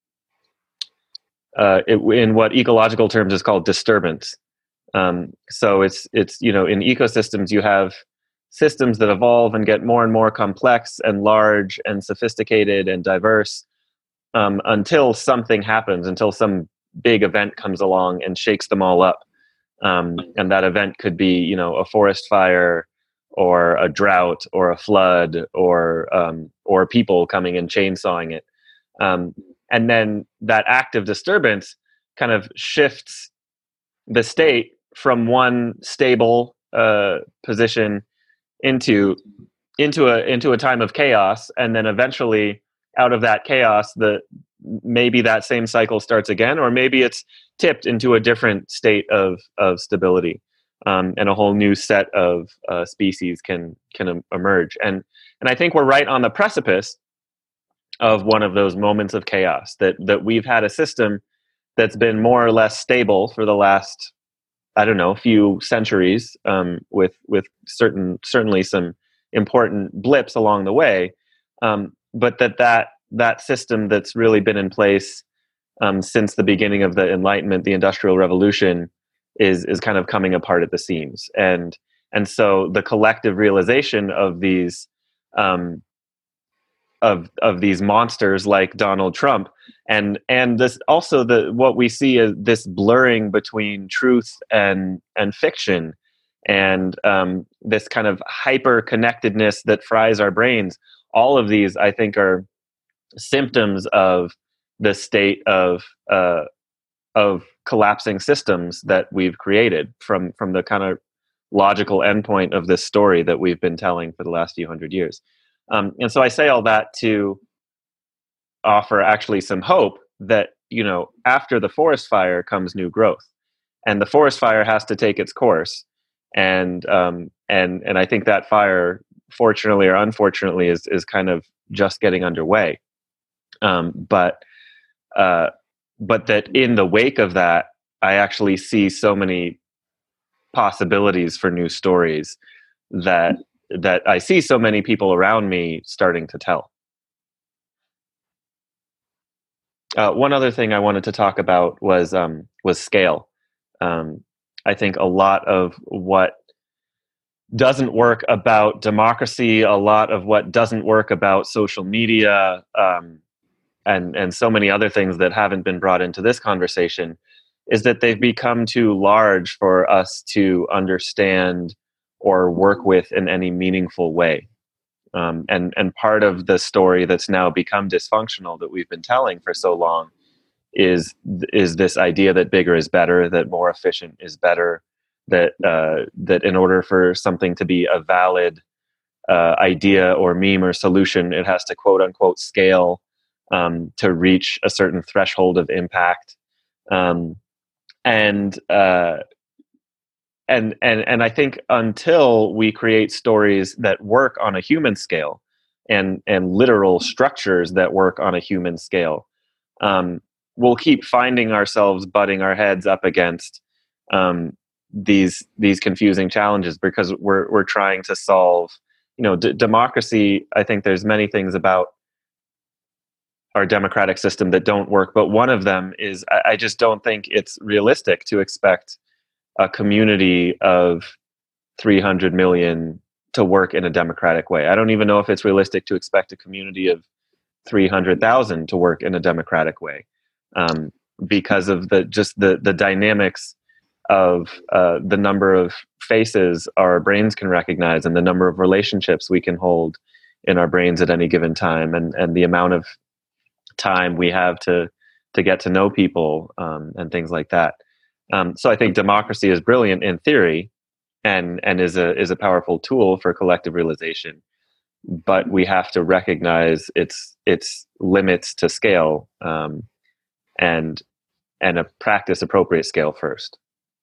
uh, it, in what ecological terms is called disturbance. Um, so it's it's you know, in ecosystems you have systems that evolve and get more and more complex and large and sophisticated and diverse, um, until something happens, until some big event comes along and shakes them all up. Um, and that event could be, you know, a forest fire, or a drought, or a flood, or um, or people coming and chainsawing it. Um, and then that act of disturbance kind of shifts the state from one stable uh, position into into a into a time of chaos, and then eventually out of that chaos, the maybe that same cycle starts again, or maybe it's tipped into a different state of of stability, um, and a whole new set of uh, species can can emerge. And and I think we're right on the precipice of one of those moments of chaos, that that we've had a system that's been more or less stable for the last, I don't know, few centuries, um, with with certain certainly some important blips along the way, um, but that that that system that's really been in place um, since the beginning of the Enlightenment, the Industrial Revolution, is is kind of coming apart at the seams, and and so the collective realization of these um, of of these monsters like Donald Trump, and and this also the what we see is this blurring between truth and and fiction, and um, this kind of hyper connectedness that fries our brains. All of these, I think, are symptoms of the state of uh, of collapsing systems that we've created from from the kind of logical endpoint of this story that we've been telling for the last few hundred years. Um, and so I say all that to offer actually some hope that, you know, after the forest fire comes new growth, and the forest fire has to take its course. And um, and and I think that fire, fortunately or unfortunately, is is kind of just getting underway. Um, but uh, but that in the wake of that, I actually see so many possibilities for new stories that that I see so many people around me starting to tell. Uh, one other thing I wanted to talk about was um, was scale. Um, I think a lot of what doesn't work about democracy, a lot of what doesn't work about social media, um, and and so many other things that haven't been brought into this conversation, is that they've become too large for us to understand or work with in any meaningful way. Um, and and part of the story that's now become dysfunctional that we've been telling for so long is is this idea that bigger is better, that more efficient is better, that uh, that in order for something to be a valid uh, idea or meme or solution, it has to quote unquote scale um, to reach a certain threshold of impact. Um, and uh, and and and I think until we create stories that work on a human scale and and literal structures that work on a human scale, um, we'll keep finding ourselves butting our heads up against um, these these confusing challenges because we're we're trying to solve, you know, d- democracy. I think there's many things about our democratic system that don't work, but one of them is I, I just don't think it's realistic to expect a community of three hundred million to work in a democratic way. I don't even know if it's realistic to expect a community of three hundred thousand to work in a democratic way, um, because of the just the the dynamics of uh, the number of faces our brains can recognize and the number of relationships we can hold in our brains at any given time, and and the amount of time we have to to get to know people, um, and things like that. Um, so I think democracy is brilliant in theory, and and is a is a powerful tool for collective realization. But we have to recognize its its limits to scale, um, and and a practice appropriate scale first.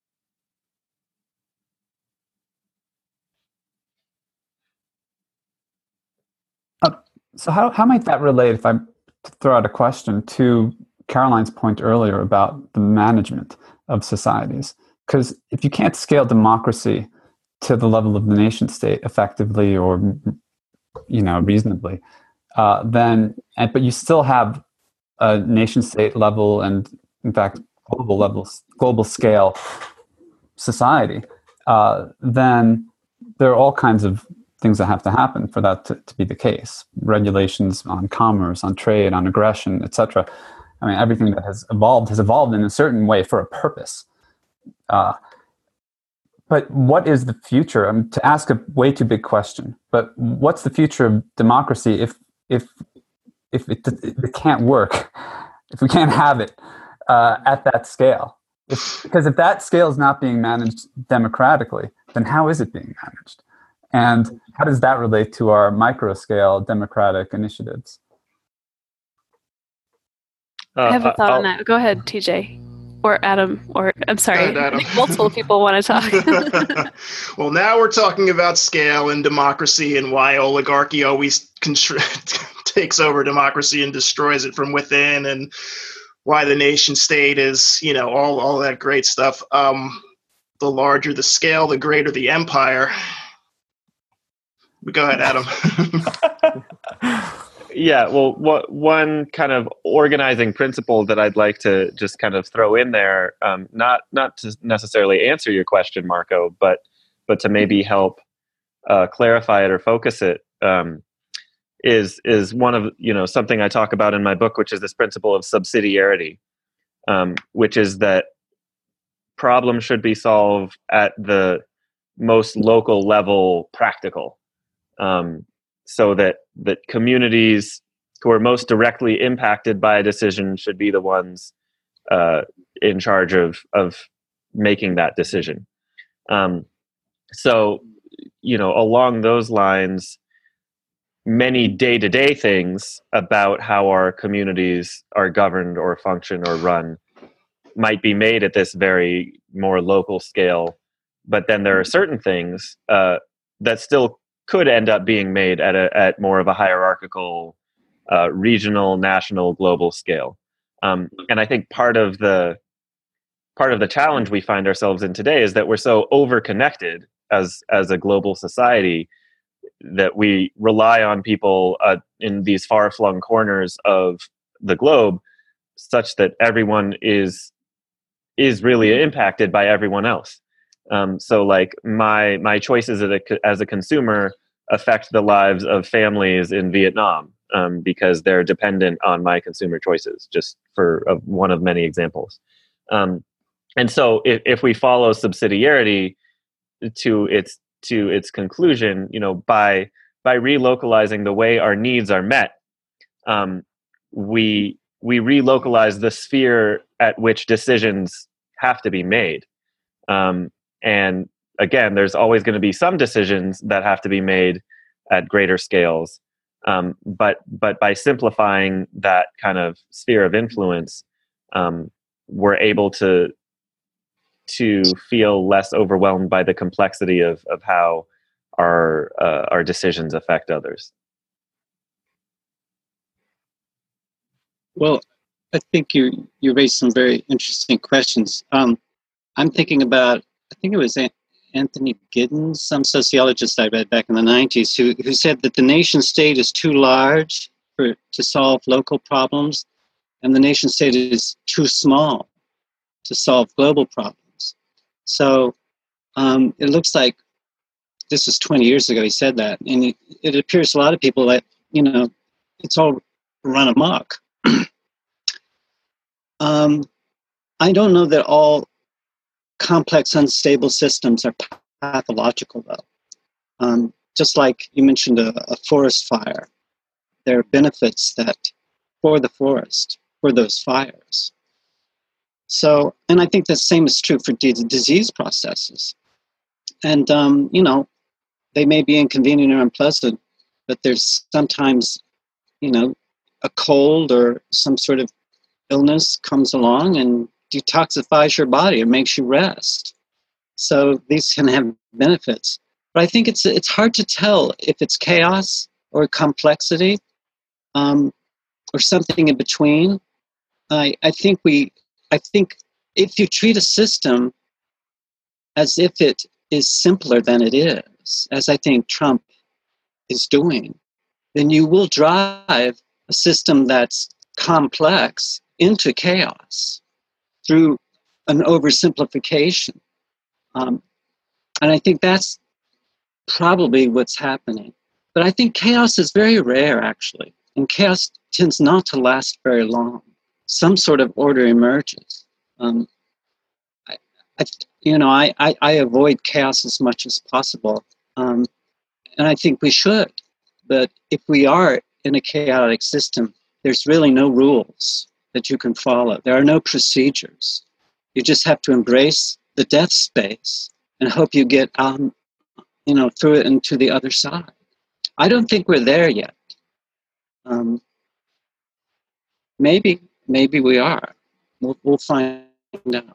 Uh, so how how might that relate, if I throw out a question, to Caroline's point earlier about the management of societies? Because if you can't scale democracy to the level of the nation state effectively or, you know, reasonably, uh, then, and, but you still have a nation state level and, in fact, global levels, global scale society, uh, then there are all kinds of things that have to happen for that to, to be the case. Regulations on commerce, on trade, on aggression, et cetera. I mean, everything that has evolved has evolved in a certain way for a purpose. Uh, but what is the future? I mean, to ask a way too big question, but what's the future of democracy if if if it, it can't work, if we can't have it uh, at that scale? If, because if that scale is not being managed democratically, then how is it being managed? And how does that relate to our micro-scale democratic initiatives? Uh, I have a thought I'll, on that. Go ahead, T J. Or Adam. Or I'm sorry. Ahead, Adam. I think multiple people want to talk. Well, now we're talking about scale and democracy and why oligarchy always contr- takes over democracy and destroys it from within, and why the nation state is, you know, all, all that great stuff. Um, the larger the scale, the greater the empire. Go ahead, Adam. Yeah, well, what, one kind of organizing principle that I'd like to just kind of throw in there, um, not not to necessarily answer your question, Marco, but but to maybe help uh, clarify it or focus it, um, is is one of, you know, something I talk about in my book, which is this principle of subsidiarity, um, which is that problems should be solved at the most local level practical. Um, so that, that communities who are most directly impacted by a decision should be the ones uh, in charge of, of making that decision. Um, so, you know, along those lines, many day-to-day things about how our communities are governed or function or run might be made at this very more local scale. But then there are certain things uh, that still could end up being made at a at more of a hierarchical, uh, regional, national, global scale. Um, and I think part of the part of the challenge we find ourselves in today is that we're so over-connected as as a global society that we rely on people uh, in these far-flung corners of the globe, such that everyone is is really impacted by everyone else. Um, so like my my choices as a, as a consumer affect the lives of families in Vietnam, um, because they're dependent on my consumer choices, just for uh, one of many examples. Um, and so if, if we follow subsidiarity to its to its conclusion, you know, by by relocalizing the way our needs are met, um, we we relocalize the sphere at which decisions have to be made. Um, And again, there's always going to be some decisions that have to be made at greater scales. Um, but but by simplifying that kind of sphere of influence, um, we're able to to feel less overwhelmed by the complexity of of how our uh, our decisions affect others. Well, I think you you raised some very interesting questions. Um, I'm thinking about, I think it was Anthony Giddens, some sociologist I read back in the nineties, who, who said that the nation state is too large for to solve local problems, and the nation state is too small to solve global problems. So um, it looks like, this was twenty years ago he said that, and it, it appears to a lot of people that, you know, it's all run amok. um, I don't know that all complex, unstable systems are pathological, though. Um, just like you mentioned a, a forest fire, there are benefits that for the forest, for those fires. So, and I think the same is true for d- disease processes. And, um, you know, they may be inconvenient or unpleasant, but there's sometimes, you know, a cold or some sort of illness comes along and detoxifies your body. It makes you rest. So these can have benefits. But I think it's it's hard to tell if it's chaos or complexity um, or something in between. I, I think we I think if you treat a system as if it is simpler than it is, as I think Trump is doing, then you will drive a system that's complex into chaos through an oversimplification. Um, and I think that's probably what's happening. But I think chaos is very rare, actually. And chaos tends not to last very long. Some sort of order emerges. Um, I, I, you know, I, I, I avoid chaos as much as possible. Um, and I think we should. But if we are in a chaotic system, there's really no rules that you can follow. There are no procedures. You just have to embrace the death space and hope you get um, you know, through it and to the other side. I don't think we're there yet. Um, maybe, maybe we are. We'll, we'll find out.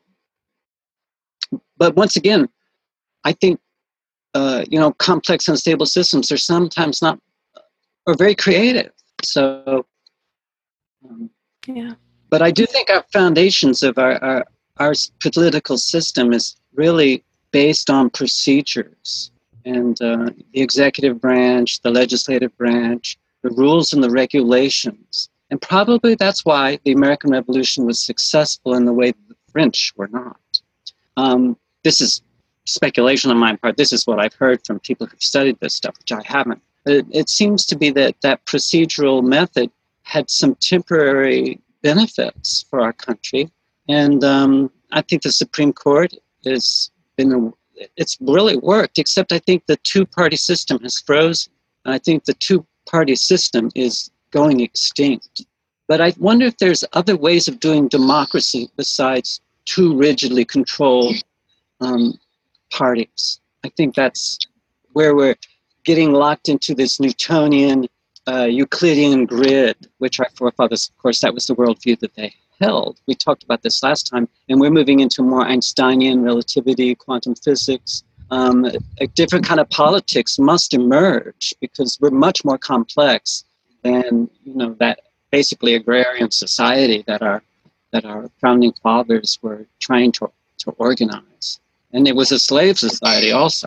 But once again, I think, uh, you know, complex, unstable systems are sometimes not, are very creative. So, um, yeah. But I do think our foundations of our, our, our political system is really based on procedures. And uh, the executive branch, the legislative branch, the rules and the regulations. And probably that's why the American Revolution was successful in the way that the French were not. Um, this is speculation on my part. This is what I've heard from people who've studied this stuff, which I haven't. It, it seems to be that that procedural method had some temporary benefits for our country. And um, I think the Supreme Court has been a it's really worked, except I think the two-party system has frozen. I think the two-party system is going extinct. But I wonder if there's other ways of doing democracy besides two rigidly controlled um, parties. I think that's where we're getting locked into this Newtonian, uh, Euclidean grid, which our forefathers, of course, that was the worldview that they held. We talked about this last time, and we're moving into more Einsteinian relativity, quantum physics. Um, a different kind of politics must emerge because we're much more complex than, you know, that basically agrarian society that our that our founding fathers were trying to to organize. And it was a slave society also.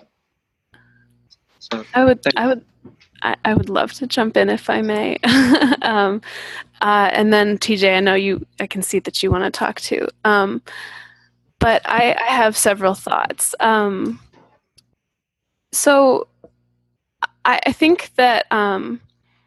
So I would I would I, I would love to jump in if I may. um, uh, and then T J, I know you, I can see that you want to talk too. Um, but I, I have several thoughts. Um, so I, I think that um,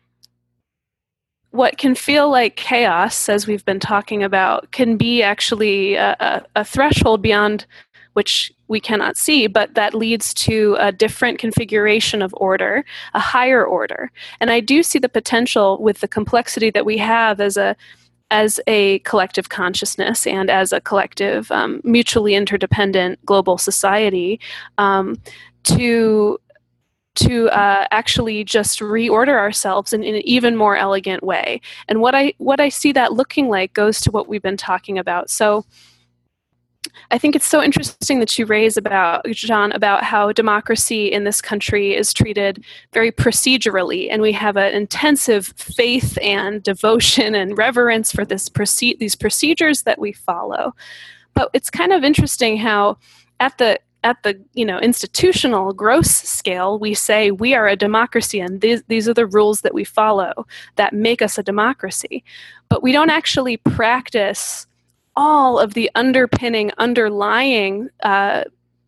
what can feel like chaos, as we've been talking about, can be actually a, a, a threshold beyond which we cannot see, but that leads to a different configuration of order, a higher order. And I do see the potential with the complexity that we have as a as a collective consciousness and as a collective, um, mutually interdependent global society, um, to to uh, actually just reorder ourselves in, in an even more elegant way. And what I what I see that looking like goes to what we've been talking about. So I think it's so interesting that you raise about, John, about how democracy in this country is treated very procedurally, and we have an intensive faith and devotion and reverence for this proce- these procedures that we follow. But it's kind of interesting how at the at the you know institutional gross scale, we say we are a democracy and these, these are the rules that we follow that make us a democracy. But we don't actually practice all of the underpinning, underlying uh,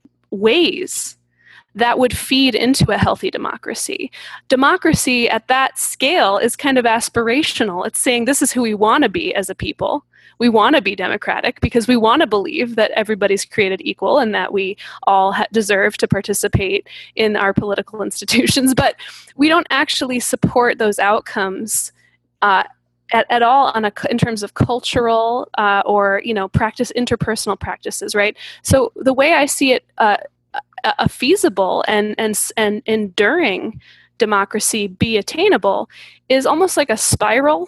ways that would feed into a healthy democracy. Democracy at that scale is kind of aspirational. It's saying this is who we want to be as a people. We want to be democratic because we want to believe that everybody's created equal and that we all ha- deserve to participate in our political institutions. But we don't actually support those outcomes uh, At, at all on a, in terms of cultural uh, or you know practice interpersonal practices, right? So the way I see it, uh, a, a feasible and and and enduring democracy be attainable is almost like a spiral,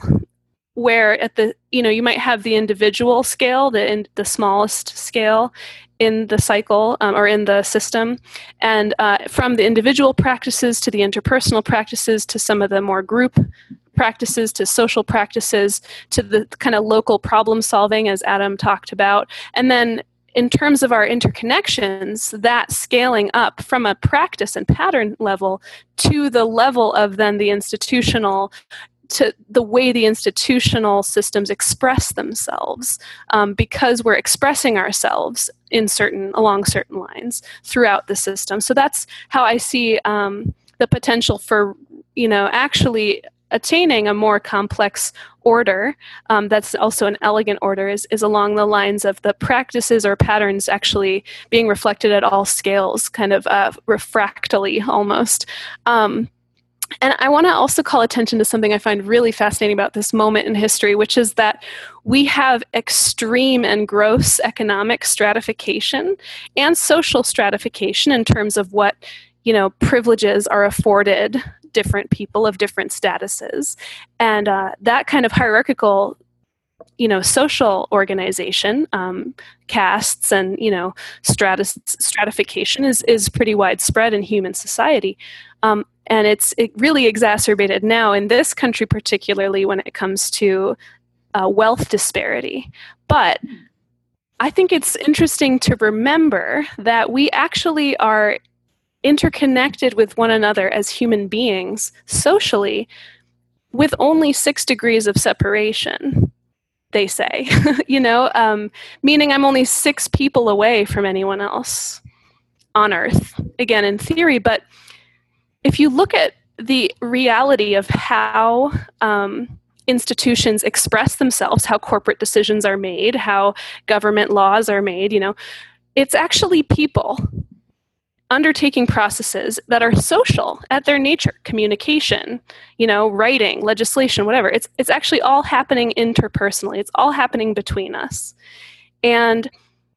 where at the you know you might have the individual scale, the in, the smallest scale in the cycle um, or in the system, and uh, from the individual practices to the interpersonal practices to some of the more group practices to social practices to the kind of local problem solving, as Adam talked about. And then in terms of our interconnections, that scaling up from a practice and pattern level to the level of then the institutional, to the way the institutional systems express themselves, um, because we're expressing ourselves in certain, along certain lines throughout the system. So that's how I see um, the potential for, you know, actually attaining a more complex order um, that's also an elegant order is, is along the lines of the practices or patterns actually being reflected at all scales, kind of uh, refractally almost. Um, and I want to also call attention to something I find really fascinating about this moment in history, which is that we have extreme and gross economic stratification and social stratification in terms of what, you know, privileges are afforded different people of different statuses. And uh, that kind of hierarchical, you know, social organization, um, castes and, you know, stratus, stratification is, is pretty widespread in human society. Um, and it's it really exacerbated now in this country, particularly when it comes to uh, wealth disparity. But I think it's interesting to remember that we actually are interconnected with one another as human beings socially with only six degrees of separation, they say, you know, um, meaning I'm only six people away from anyone else on Earth, again, in theory. But if you look at the reality of how um, institutions express themselves, how corporate decisions are made, how government laws are made, you know, it's actually people undertaking processes that are social at their nature, communication, you know, writing, legislation, whatever. It's it's actually all happening interpersonally. It's all happening between us. And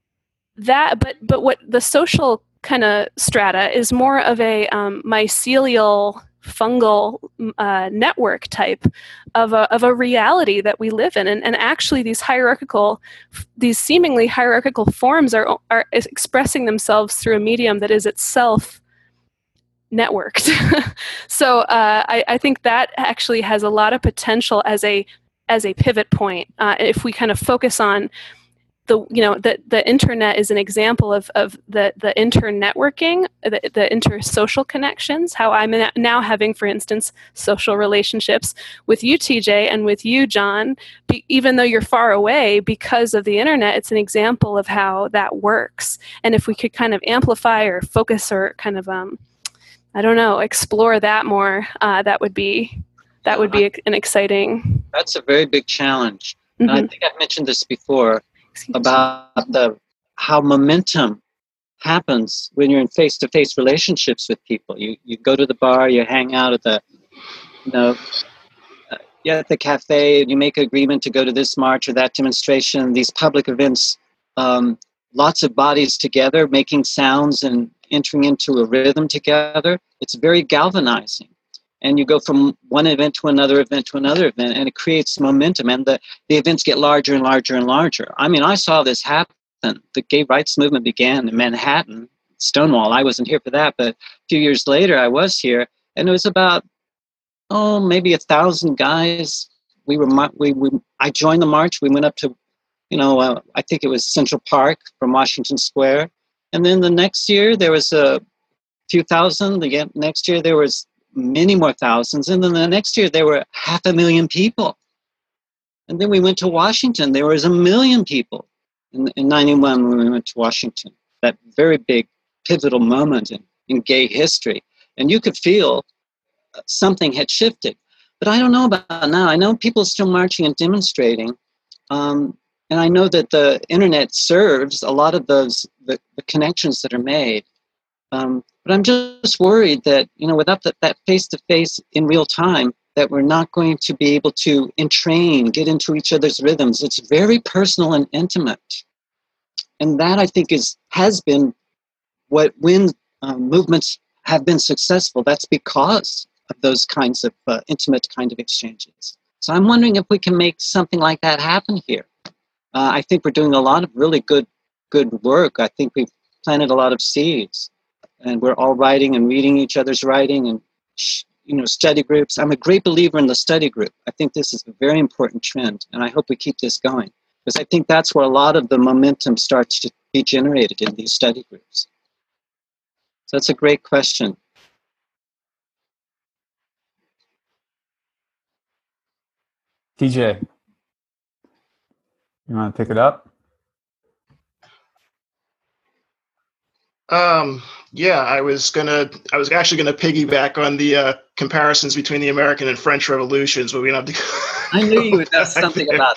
that, but but what the social kind of strata is more of a um, mycelial, fungal uh, network type of a, of a reality that we live in. And, and actually these hierarchical, these seemingly hierarchical forms are, are expressing themselves through a medium that is itself networked. So uh, I, I think that actually has a lot of potential as a, as a pivot point. Uh, if we kind of focus on the, you know, the, the internet is an example of, of the, the internetworking, the, the intersocial connections, how I'm now having, for instance, social relationships with you, T J, and with you, John, be, even though you're far away because of the internet. It's an example of how that works. And if we could kind of amplify or focus or kind of, um, I don't know, explore that more, uh, that would be, that would be an exciting. That's a very big challenge. Mm-hmm. And I think I've mentioned this before, about the how momentum happens when you're in face-to-face relationships with people. You you go to the bar, you hang out at the, you know, uh, you're at the cafe and you make an agreement to go to this march or that demonstration, these public events, um, lots of bodies together making sounds and entering into a rhythm together. It's very galvanizing. And you go from one event to another event to another event, and it creates momentum, and the, the events get larger and larger and larger. I mean, I saw this happen. The gay rights movement began in Manhattan, Stonewall. I wasn't here for that, but a few years later I was here, and it was about, oh, maybe a thousand guys. We were, we, we I joined the march. We went up to, you know, uh, I think it was Central Park from Washington Square. And then the next year there was a few thousand. The next year there was many more thousands. And then the next year there were half a million people. And then we went to Washington. There was a million people in, in ninety-one when we went to Washington. That very big pivotal moment in, in gay history. And you could feel something had shifted. But I don't know about now. I know people are still marching and demonstrating. Um, and I know that the internet serves a lot of those, the, the connections that are made. Um, but I'm just worried that, you know, without the, that face-to-face in real time, that we're not going to be able to entrain, get into each other's rhythms. It's very personal and intimate. And that, I think, is has been what, when um, movements have been successful, that's because of those kinds of uh, intimate kind of exchanges. So I'm wondering if we can make something like that happen here. Uh, I think we're doing a lot of really good, good work. I think we've planted a lot of seeds, and we're all writing and reading each other's writing and, you know, study groups. I'm a great believer in the study group. I think this is a very important trend, and I hope we keep this going, because I think that's where a lot of the momentum starts to be generated in these study groups. So that's a great question. T J, you want to pick it up? Um, yeah, I was gonna, I was actually gonna piggyback on the uh, comparisons between the American and French revolutions, but we don't have to. I knew you would know something about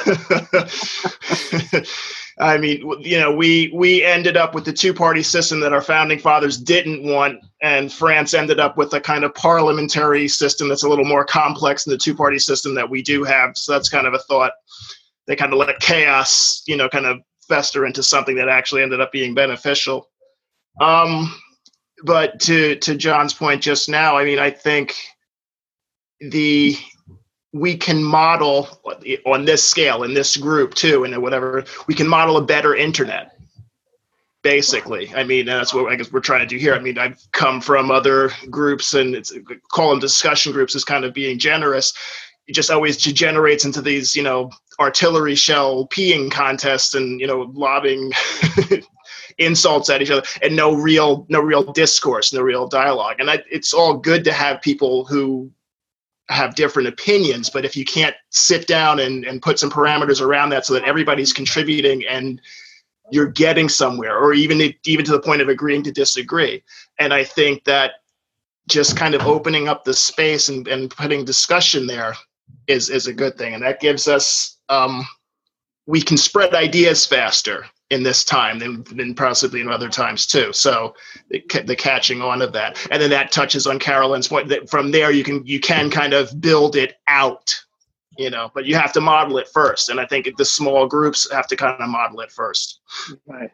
that. I mean, you know, we we ended up with the two-party system that our founding fathers didn't want, and France ended up with a kind of parliamentary system that's a little more complex than the two-party system that we do have. So that's kind of a thought. They kind of let chaos, you know, kind of fester into something that actually ended up being beneficial. Um, but to to John's point just now, I mean, I think the we can model on this scale in this group too, and whatever, we can model a better internet. Basically, I mean, that's what I guess we're trying to do here. I mean, I've come from other groups, and it's call them discussion groups as kind of being generous. It just always degenerates into these, you know, artillery shell peeing contests and, you know, lobbing insults at each other, and no real, no real discourse, no real dialogue. And I, it's all good to have people who have different opinions, but if you can't sit down and, and put some parameters around that so that everybody's contributing and you're getting somewhere, or even even to the point of agreeing to disagree. And I think that just kind of opening up the space and, and putting discussion there is, is a good thing. And that gives us, um, we can spread ideas faster in this time than, than possibly in other times too. So the, the catching on of that. And then that touches on Carolyn's point that from there you can, you can kind of build it out, you know, but you have to model it first. And I think the small groups have to kind of model it first. Right.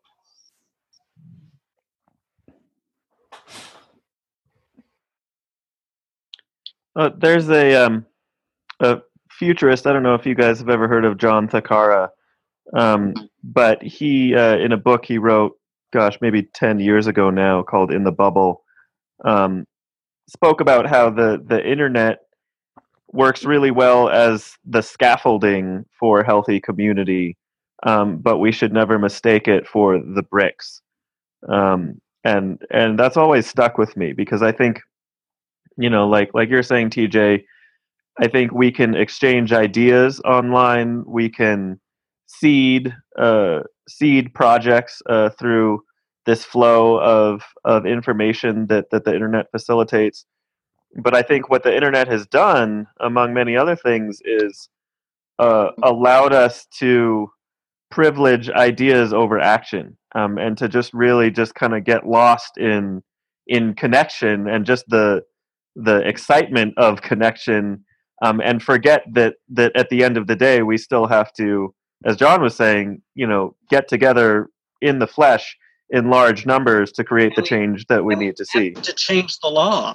Uh, there's a, um, a futurist. I don't know if you guys have ever heard of John Thakkara, um, but he, uh, in a book he wrote, gosh, maybe ten years ago now, called In the Bubble, um, spoke about how the, the internet works really well as the scaffolding for a healthy community, um, but we should never mistake it for the bricks. Um, and and that's always stuck with me, because I think, you know, like like you're saying, T J, I think we can exchange ideas online. We can seed uh, seed projects uh, through this flow of of information that that the internet facilitates. But I think what the internet has done, among many other things, is uh, allowed us to privilege ideas over action, um, and to just really just kind of get lost in in connection and just the the excitement of connection um, and forget that that at the end of the day we still have to, as John was saying, you know, get together in the flesh in large numbers to create the change that we need to see. To change the law.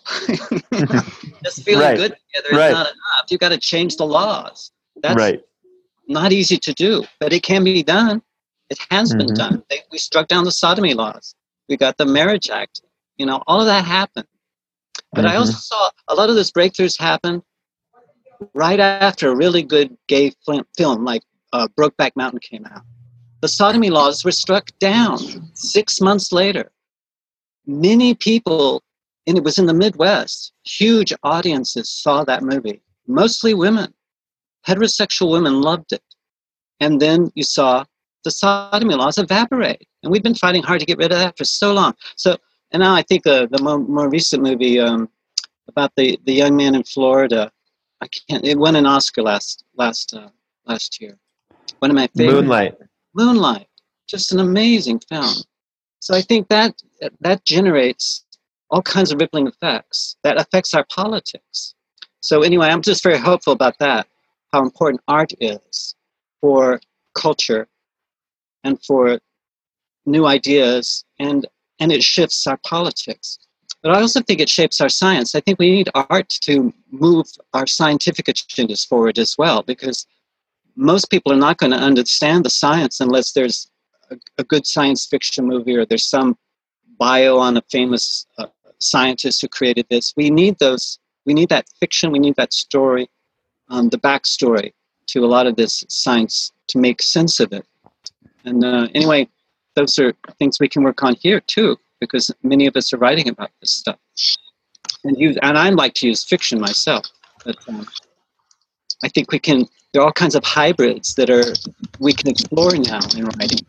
Just feeling right. good together is right. not enough. You've got to change the laws. That's right. not easy to do, but it can be done. It has mm-hmm. been done. They, we struck down the sodomy laws. We got the Marriage Act. You know, all of that happened. But mm-hmm. I also saw a lot of those breakthroughs happen right after a really good gay film like uh, Brokeback Mountain came out. The sodomy laws were struck down six months later. Many people, and it was in the Midwest, huge audiences saw that movie, mostly women. Heterosexual women loved it. And then you saw the sodomy laws evaporate. And we've been fighting hard to get rid of that for so long. So, and now I think uh, the more, more recent movie um, about the, the young man in Florida, I can't, it won an Oscar last last uh, last year. One of my favorite. Moonlight. Moonlight, just an amazing film. So I think that that generates all kinds of rippling effects that affects our politics. So anyway, I'm just very hopeful about that, how important art is for culture and for new ideas, and, and it shifts our politics. But I also think it shapes our science. I think we need art to move our scientific agendas forward as well, because most people are not going to understand the science unless there's a, a good science fiction movie or there's some bio on a famous uh, scientist who created this. We need those. We need that fiction. We need that story, um, the backstory to a lot of this science to make sense of it. And uh, anyway, those are things we can work on here too, because many of us are writing about this stuff. And you and I like to use fiction myself, but um, I think we can. There are all kinds of hybrids that are we can explore now in writing.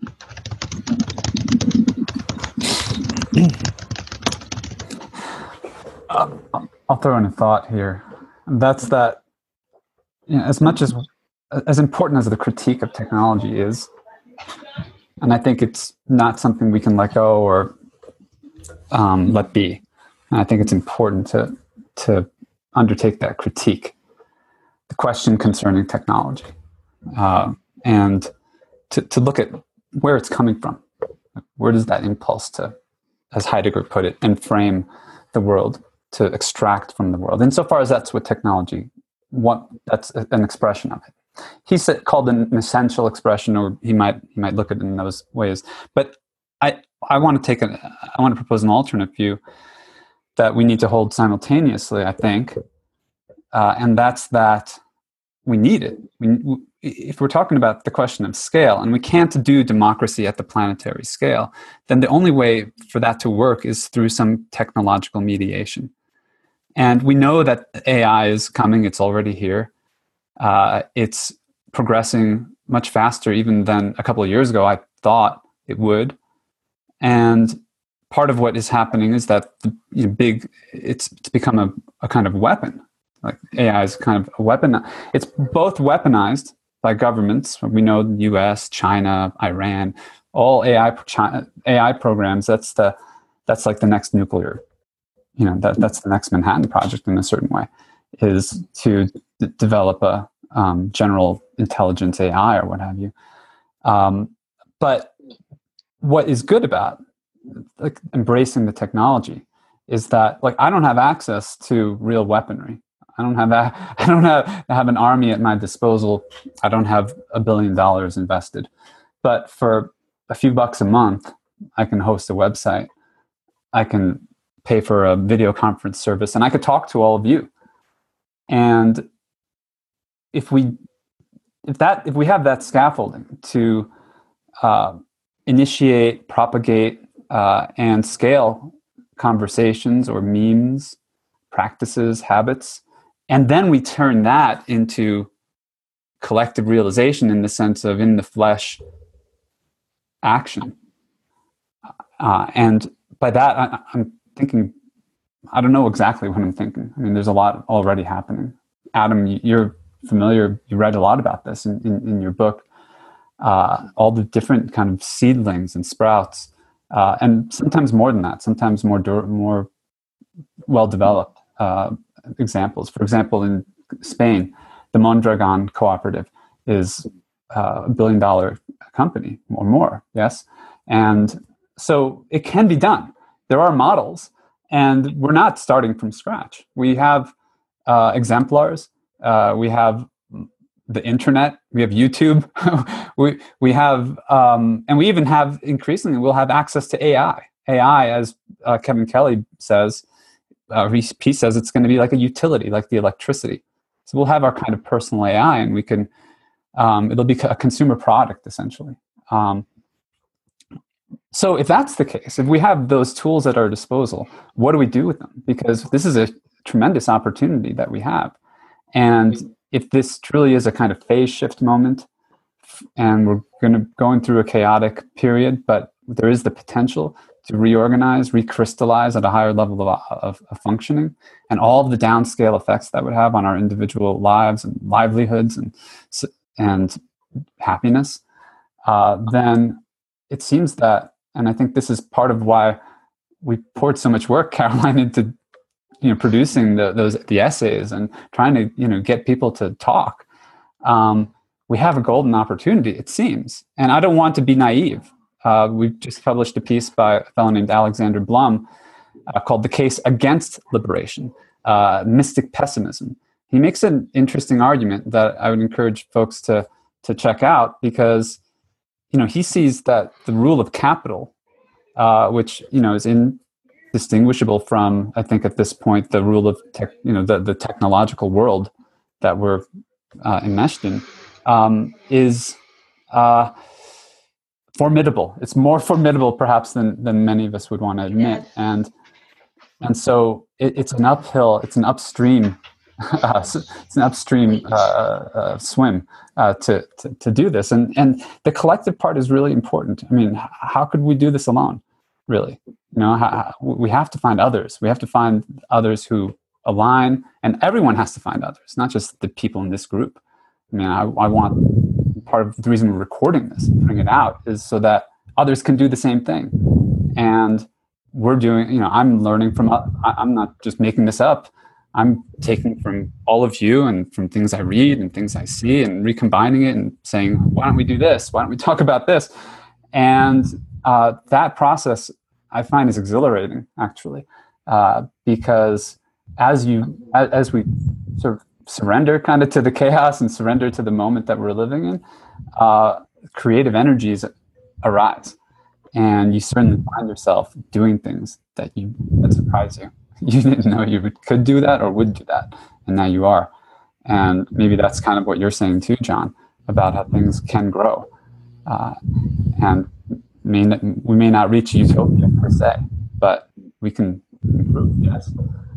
Uh, I'll throw in a thought here. And that's that, you know, as much as as important as the critique of technology is, and I think it's not something we can let go or um, let be. And I think it's important to to undertake that critique. The question concerning technology, uh, and to, to look at where it's coming from. Where does that impulse to, as Heidegger put it, enframe the world, to extract from the world? Insofar as that's what technology, what that's an expression of it. He said called an essential expression, or he might he might look at it in those ways. But I I want to take a I want to propose an alternate view that we need to hold simultaneously, I think. Uh, and that's that we need it. We, if we're talking about the question of scale, and we can't do democracy at the planetary scale, then the only way for that to work is through some technological mediation. And we know that A I is coming. It's already here. Uh, it's progressing much faster even than a couple of years ago I thought it would. And part of what is happening is that the you know, big, it's, it's become a, a kind of weapon. Like A I is kind of a weapon. It's both weaponized by governments. We know the U S, China, Iran, all A I China, A I programs. That's the that's like the next nuclear, you know, that that's the next Manhattan Project in a certain way, is to d- develop a um, general intelligence A I or what have you. Um, but what is good about like embracing the technology is that like I don't have access to real weaponry. I don't have that. I don't have have an army at my disposal. I don't have a billion dollars invested. But for a few bucks a month, I can host a website. I can pay for a video conference service, and I could talk to all of you. And if we, if that, if we have that scaffolding to uh, initiate, propagate, uh, and scale conversations or memes, practices, habits. And then we turn that into collective realization in the sense of in the flesh action. Uh, and by that, I, I'm thinking, I don't know exactly what I'm thinking. I mean, there's a lot already happening. Adam, you're familiar, you read a lot about this in, in, in your book, uh, all the different kind of seedlings and sprouts, uh, and sometimes more than that, sometimes more dur- more well-developed uh, examples. For example, in Spain, the Mondragon Cooperative is uh, a billion dollar company or more, yes? And so it can be done. There are models, and we're not starting from scratch. We have uh, exemplars, uh, we have the internet, we have YouTube, we we have, um, and we even have, increasingly, we'll have access to A I. A I, as uh, Kevin Kelly says, uh, he, he says it's going to be like a utility, like the electricity. So we'll have our kind of personal A I, and we can, um, it'll be a consumer product, essentially. Um, so if that's the case, if we have those tools at our disposal, what do we do with them? Because this is a tremendous opportunity that we have. And if this truly is a kind of phase shift moment, and we're going to going through a chaotic period, but there is the potential to reorganize, recrystallize at a higher level of, of, of functioning, and all of the downscale effects that would have on our individual lives and livelihoods and and happiness, uh, then it seems that, and I think this is part of why we poured so much work, Caroline, into you know producing the, those the essays and trying to you know get people to talk. Um, we have a golden opportunity, it seems, and I don't want to be naive. Uh, we just published a piece by a fellow named Alexander Blum uh, called "The Case Against Liberation: uh, Mystic Pessimism." He makes an interesting argument that I would encourage folks to to check out, because you know he sees that the rule of capital, uh, which you know is indistinguishable from, I think at this point, the rule of tech, you know the the technological world that we're uh, enmeshed in, um, is uh, formidable. It's more formidable, perhaps, than than many of us would want to admit, and and so it, it's an uphill, it's an upstream, uh, it's an upstream uh, uh, swim uh, to, to to do this, and and the collective part is really important. I mean, how could we do this alone? Really, you know, how, we have to find others. We have to find others who align, and everyone has to find others, not just the people in this group. I mean, I, I want. Part of the reason we're recording this, putting it out, is so that others can do the same thing. And we're doing, you know, I'm learning from, I'm not just making this up. I'm taking from all of you and from things I read and things I see and recombining it and saying, why don't we do this? Why don't we talk about this? And uh, that process I find is exhilarating, actually, uh, because as you, as, as we sort of surrender kind of to the chaos and surrender to the moment that we're living in, uh, creative energies arise, and you certainly find yourself doing things that you that surprise you. You didn't know you would, could do that or would do that, and now you are. And maybe that's kind of what you're saying too, John, about how things can grow, uh, and may not, we may not reach utopia per se, but we can improve. Yes.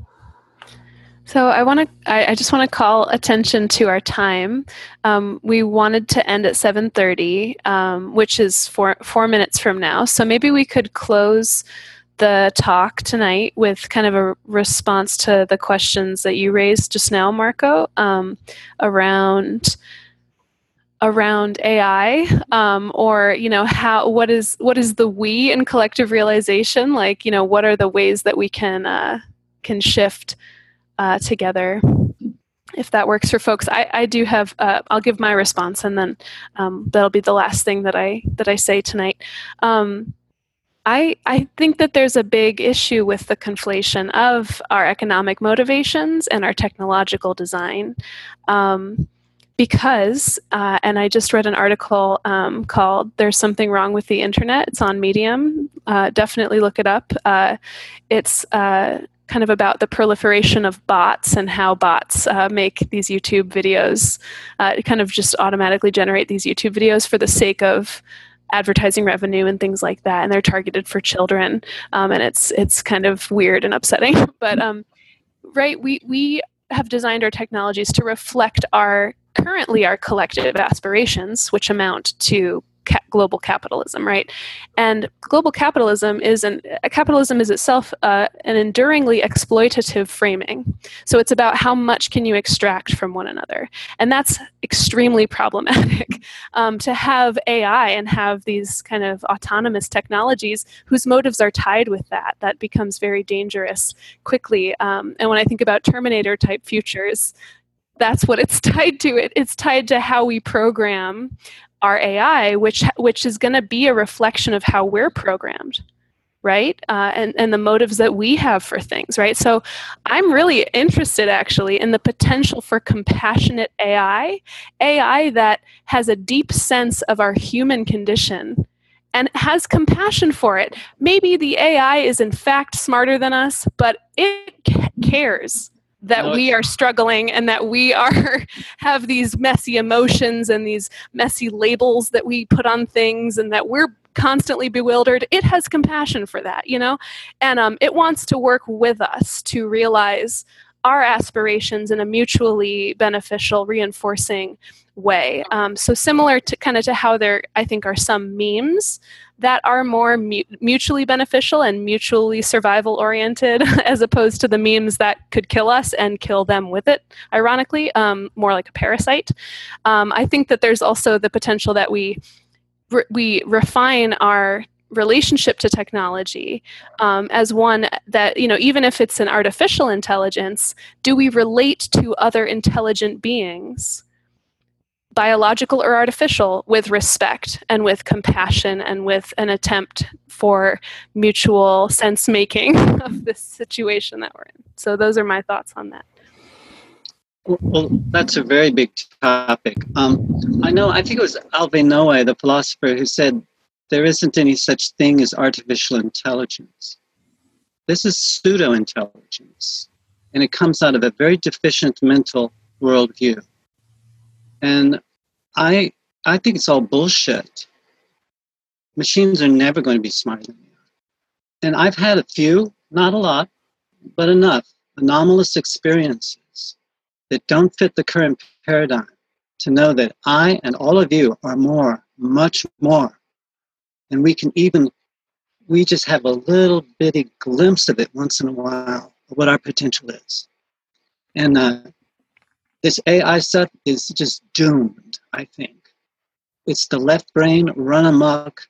So I want to. I, I just want to call attention to our time. Um, we wanted to end at seven thirty, um, which is four four minutes from now. So maybe we could close the talk tonight with kind of a response to the questions that you raised just now, Marco, um, around around A I, um, or you know, how what is what is the we in collective realization? Like, you know, what are the ways that we can uh, can shift Uh, together, if that works for folks. I, I do have, uh, I'll give my response, and then um, that'll be the last thing that I that I say tonight. Um, I I think that there's a big issue with the conflation of our economic motivations and our technological design, um, because, uh, and I just read an article um, called "There's Something Wrong with the Internet." It's on Medium. Uh, definitely look it up. Uh, it's uh, kind of about the proliferation of bots and how bots uh, make these YouTube videos, uh, kind of just automatically generate these YouTube videos for the sake of advertising revenue and things like that. And they're targeted for children. Um, and it's it's kind of weird and upsetting. But um, right, we, we have designed our technologies to reflect our currently our collective aspirations, which amount to ca- global capitalism, right? And global capitalism is an uh, capitalism is itself uh, an enduringly exploitative framing. So it's about how much can you extract from one another, and that's extremely problematic. Um, to have A I and have these kind of autonomous technologies whose motives are tied with that, that becomes very dangerous quickly. Um, and when I think about Terminator type futures, that's what it's tied to. It it's tied to how we program our A I, which which is going to be a reflection of how we're programmed, right? Uh, and and the motives that we have for things, right? So I'm really interested actually in the potential for compassionate A I, A I that has a deep sense of our human condition and has compassion for it. Maybe the A I is in fact smarter than us, but it cares that No, we are struggling and that we are have these messy emotions and these messy labels that we put on things and that we're constantly bewildered. It has compassion for that, you know, and um, it wants to work with us to realize our aspirations in a mutually beneficial, reinforcing way. Um, so similar to kind of to how there, I think, are some memes that are more mu- mutually beneficial and mutually survival oriented, as opposed to the memes that could kill us and kill them with it, ironically, um, more like a parasite. Um, I think that there's also the potential that we re- we refine our relationship to technology um, as one that, you know, even if it's an artificial intelligence, do we relate to other intelligent beings, biological or artificial, with respect and with compassion and with an attempt for mutual sense making of this situation that we're in? So those are my thoughts on that. Well, that's a very big topic. Um, I know, I think it was Alvin Noé, the philosopher, who said there isn't any such thing as artificial intelligence. This is pseudo-intelligence, and it comes out of a very deficient mental worldview. And I I think it's all bullshit. Machines are never going to be smarter than we are. And I've had a few, not a lot, but enough, anomalous experiences that don't fit the current paradigm to know that I and all of you are more, much more. And we can even, we just have a little bitty glimpse of it once in a while, of what our potential is. And uh, this A I stuff is just doomed, I think. It's the left brain run amok,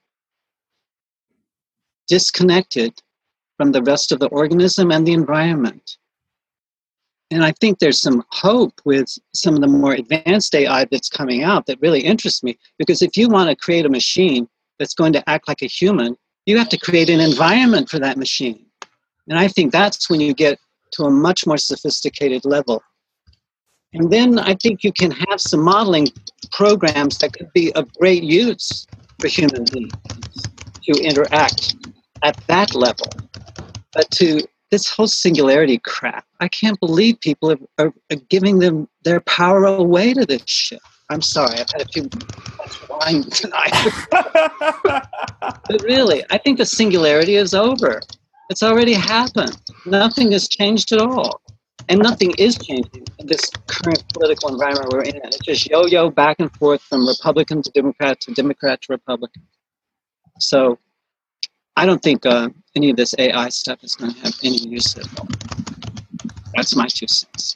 disconnected from the rest of the organism and the environment. And I think there's some hope with some of the more advanced A I that's coming out that really interests me. Because if you want to create a machine that's going to act like a human, you have to create an environment for that machine. And I think that's when you get to a much more sophisticated level. And then I think you can have some modeling programs that could be of great use for human beings to interact at that level. But to this whole singularity crap, I can't believe people are, are, are giving them their power away to this shit. I'm sorry, I've had a few wine tonight. But really, I think the singularity is over. It's already happened. Nothing has changed at all. And nothing is changing in this current political environment we're in. It's just yo-yo back and forth from Republican to Democrat to Democrat to Republican. So I don't think uh, any of this A I stuff is going to have any use at all. That's my two cents.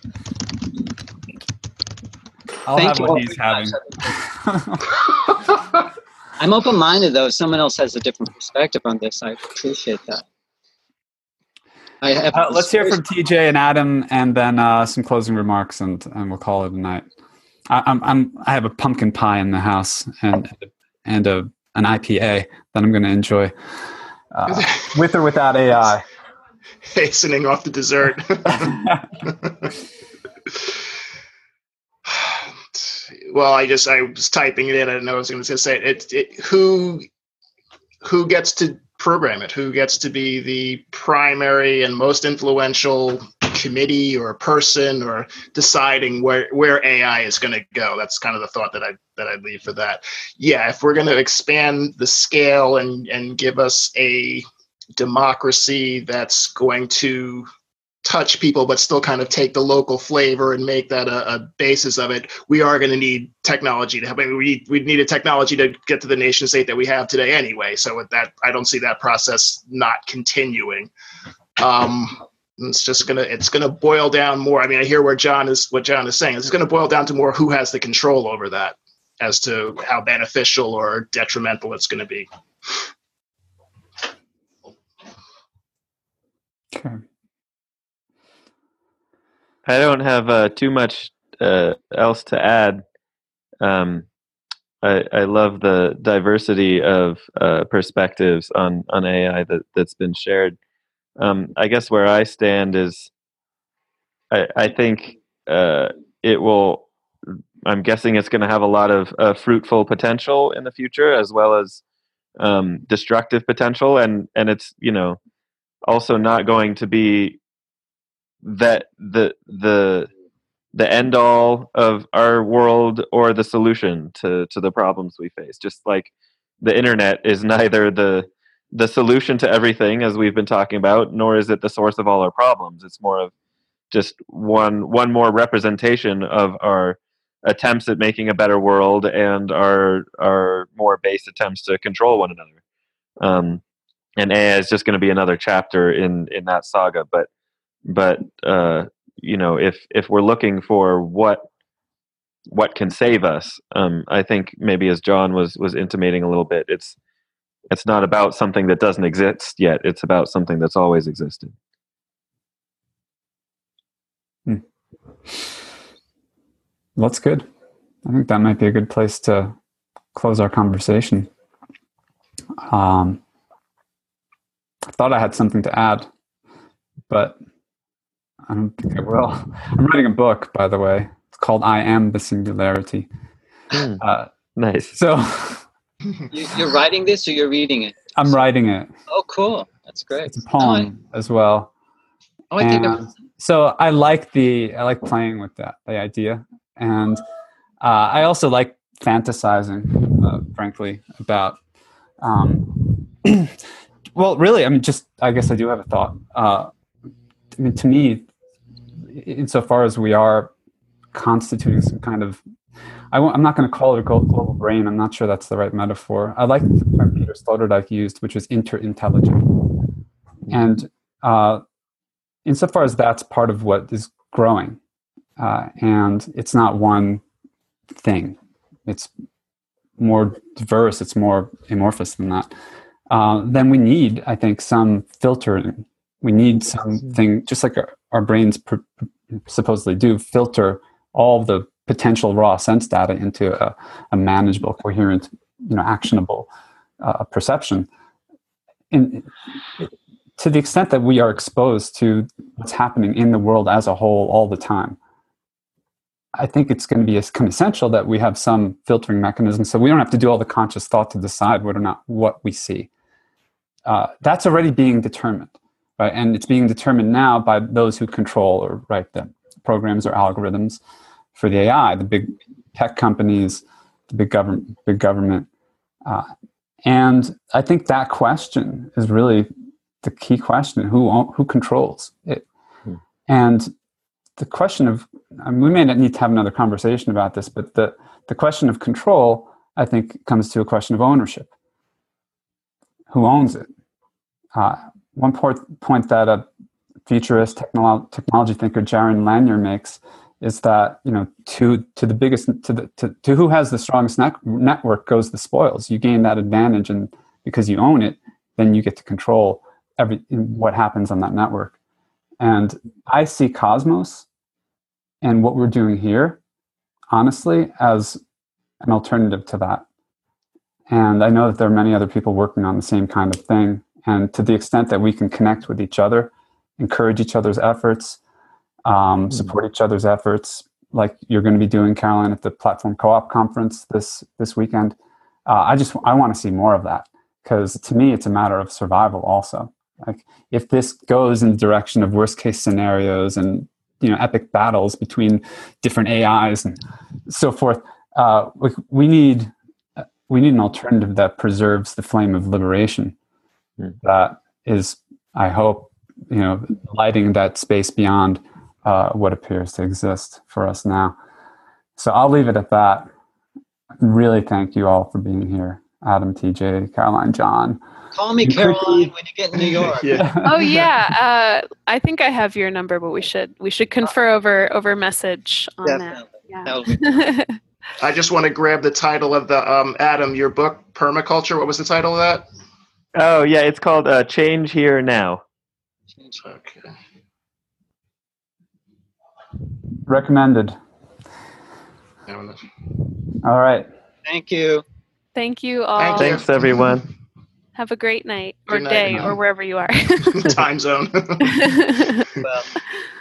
I'll Thank have you what all he's for having. I'm open-minded, though. If someone else has a different perspective on this, I appreciate that. I have Uh, let's hear from T J and Adam, and then uh, some closing remarks, and, and we'll call it a night. I, I'm, I'm I have a pumpkin pie in the house, and and a an I P A that I'm going to enjoy, uh, with or without A I. Hastening off the dessert. Well, I just I was typing it in. I didn't know I was going to say it. It, it. Who who gets to program it? Who gets to be the primary and most influential committee or person or deciding where where A I is going to go? That's kind of the thought that I that I leave for that. Yeah, if we're going to expand the scale and and give us a democracy that's going to touch people but still kind of take the local flavor and make that a, a basis of it, we are going to need technology to help. I mean, we we need a technology to get to the nation state that we have today anyway. So with that, I don't see that process not continuing. Um, it's just gonna it's gonna boil down more. I mean, I hear where John is what John is saying. It's going to boil down to more who has the control over that, as to how beneficial or detrimental it's going to be. Okay. I don't have uh, too much uh, else to add, um, I, I love the diversity of uh, perspectives on, on A I that, that's been shared. Um, I guess where I stand is, I, I think uh, it will, I'm guessing it's going to have a lot of uh, fruitful potential in the future, as well as um, destructive potential. And, and it's, you know, also not going to be that the, the, the end all of our world or the solution to, to the problems we face. Just like the internet is neither the the solution to everything, as we've been talking about, nor is it the source of all our problems. It's more of just one one more representation of our attempts at making a better world and our our more base attempts to control one another. Um, and A I is just going to be another chapter in in that saga. But but uh, you know, if if we're looking for what what can save us, um, I think maybe as John was was intimating a little bit, it's it's not about something that doesn't exist yet. It's about something that's always existed. Hmm. Well, that's good. I think that might be a good place to close our conversation. Um, I thought I had something to add, but I don't think I will. I'm writing a book, by the way. It's called I Am the Singularity. Mm, uh, nice. So you, you're writing this or you're reading it? I'm writing it. Oh, cool. That's great. It's a poem oh, I, as well. Oh, I think I'm... So I like the I like playing with that, the idea. And uh, I also like fantasizing, uh, frankly, about um, well, really, I mean, just, I guess I do have a thought. Uh, I mean, to me, insofar as we are constituting some kind of, I won't, I'm not going to call it a global brain. I'm not sure that's the right metaphor. I like the term Peter Sloterdijk used, which was interintelligent. And uh, insofar as that's part of what is growing, uh, and it's not one thing, it's more diverse, it's more amorphous than that, uh, then we need, I think, some filtering. We need something, just like our, our brains pr- supposedly do, filter all the potential raw sense data into a, a manageable, coherent, you know, actionable uh, perception. And to the extent that we are exposed to what's happening in the world as a whole all the time, I think it's going to be kind of essential that we have some filtering mechanism, so we don't have to do all the conscious thought to decide whether or not what we see. Uh, that's already being determined, right? And it's being determined now by those who control or write the programs or algorithms for the A I, the big tech companies, the big government, big government. Uh, and I think that question is really the key question: who who controls it? Hmm. And the question of, I mean, we may not need to have another conversation about this, but the, the question of control, I think, comes to a question of ownership. Who owns it? Uh, one point, point that a futurist technolo- technology thinker, Jaron Lanier, makes is that, you know, to to the biggest, to the to, to who has the strongest net- network goes the spoils. You gain that advantage, and because you own it, then you get to control every what happens on that network. And I see Cosmos and what we're doing here, honestly, as an alternative to that. And I know that there are many other people working on the same kind of thing. And to the extent that we can connect with each other, encourage each other's efforts, um, mm-hmm. support each other's efforts, like you're going to be doing, Caroline, at the Platform Co-op conference this this weekend, uh, I just I want to see more of that, because to me, it's a matter of survival also. Like, if this goes in the direction of worst case scenarios and, you know, epic battles between different A Is and so forth, uh, we, we need we need an alternative that preserves the flame of liberation. Mm. That is, I hope, you know, lighting that space beyond uh, what appears to exist for us now. So I'll leave it at that. Really, thank you all for being here, Adam, T J, Caroline, John. Call me Caroline when you get in New York. yeah. Oh yeah, uh, I think I have your number, but we should we should confer over over message on Definitely. that. Yeah. I just want to grab the title of the um, Adam, your book, Permaculture. What was the title of that? Oh yeah, it's called uh, Change Here Now. Okay. Recommended. having us. All right. Thank you. Thank you all. Thank you. Thanks, everyone. Have a great night or Good night, day good or night. wherever you are. Time zone. Well.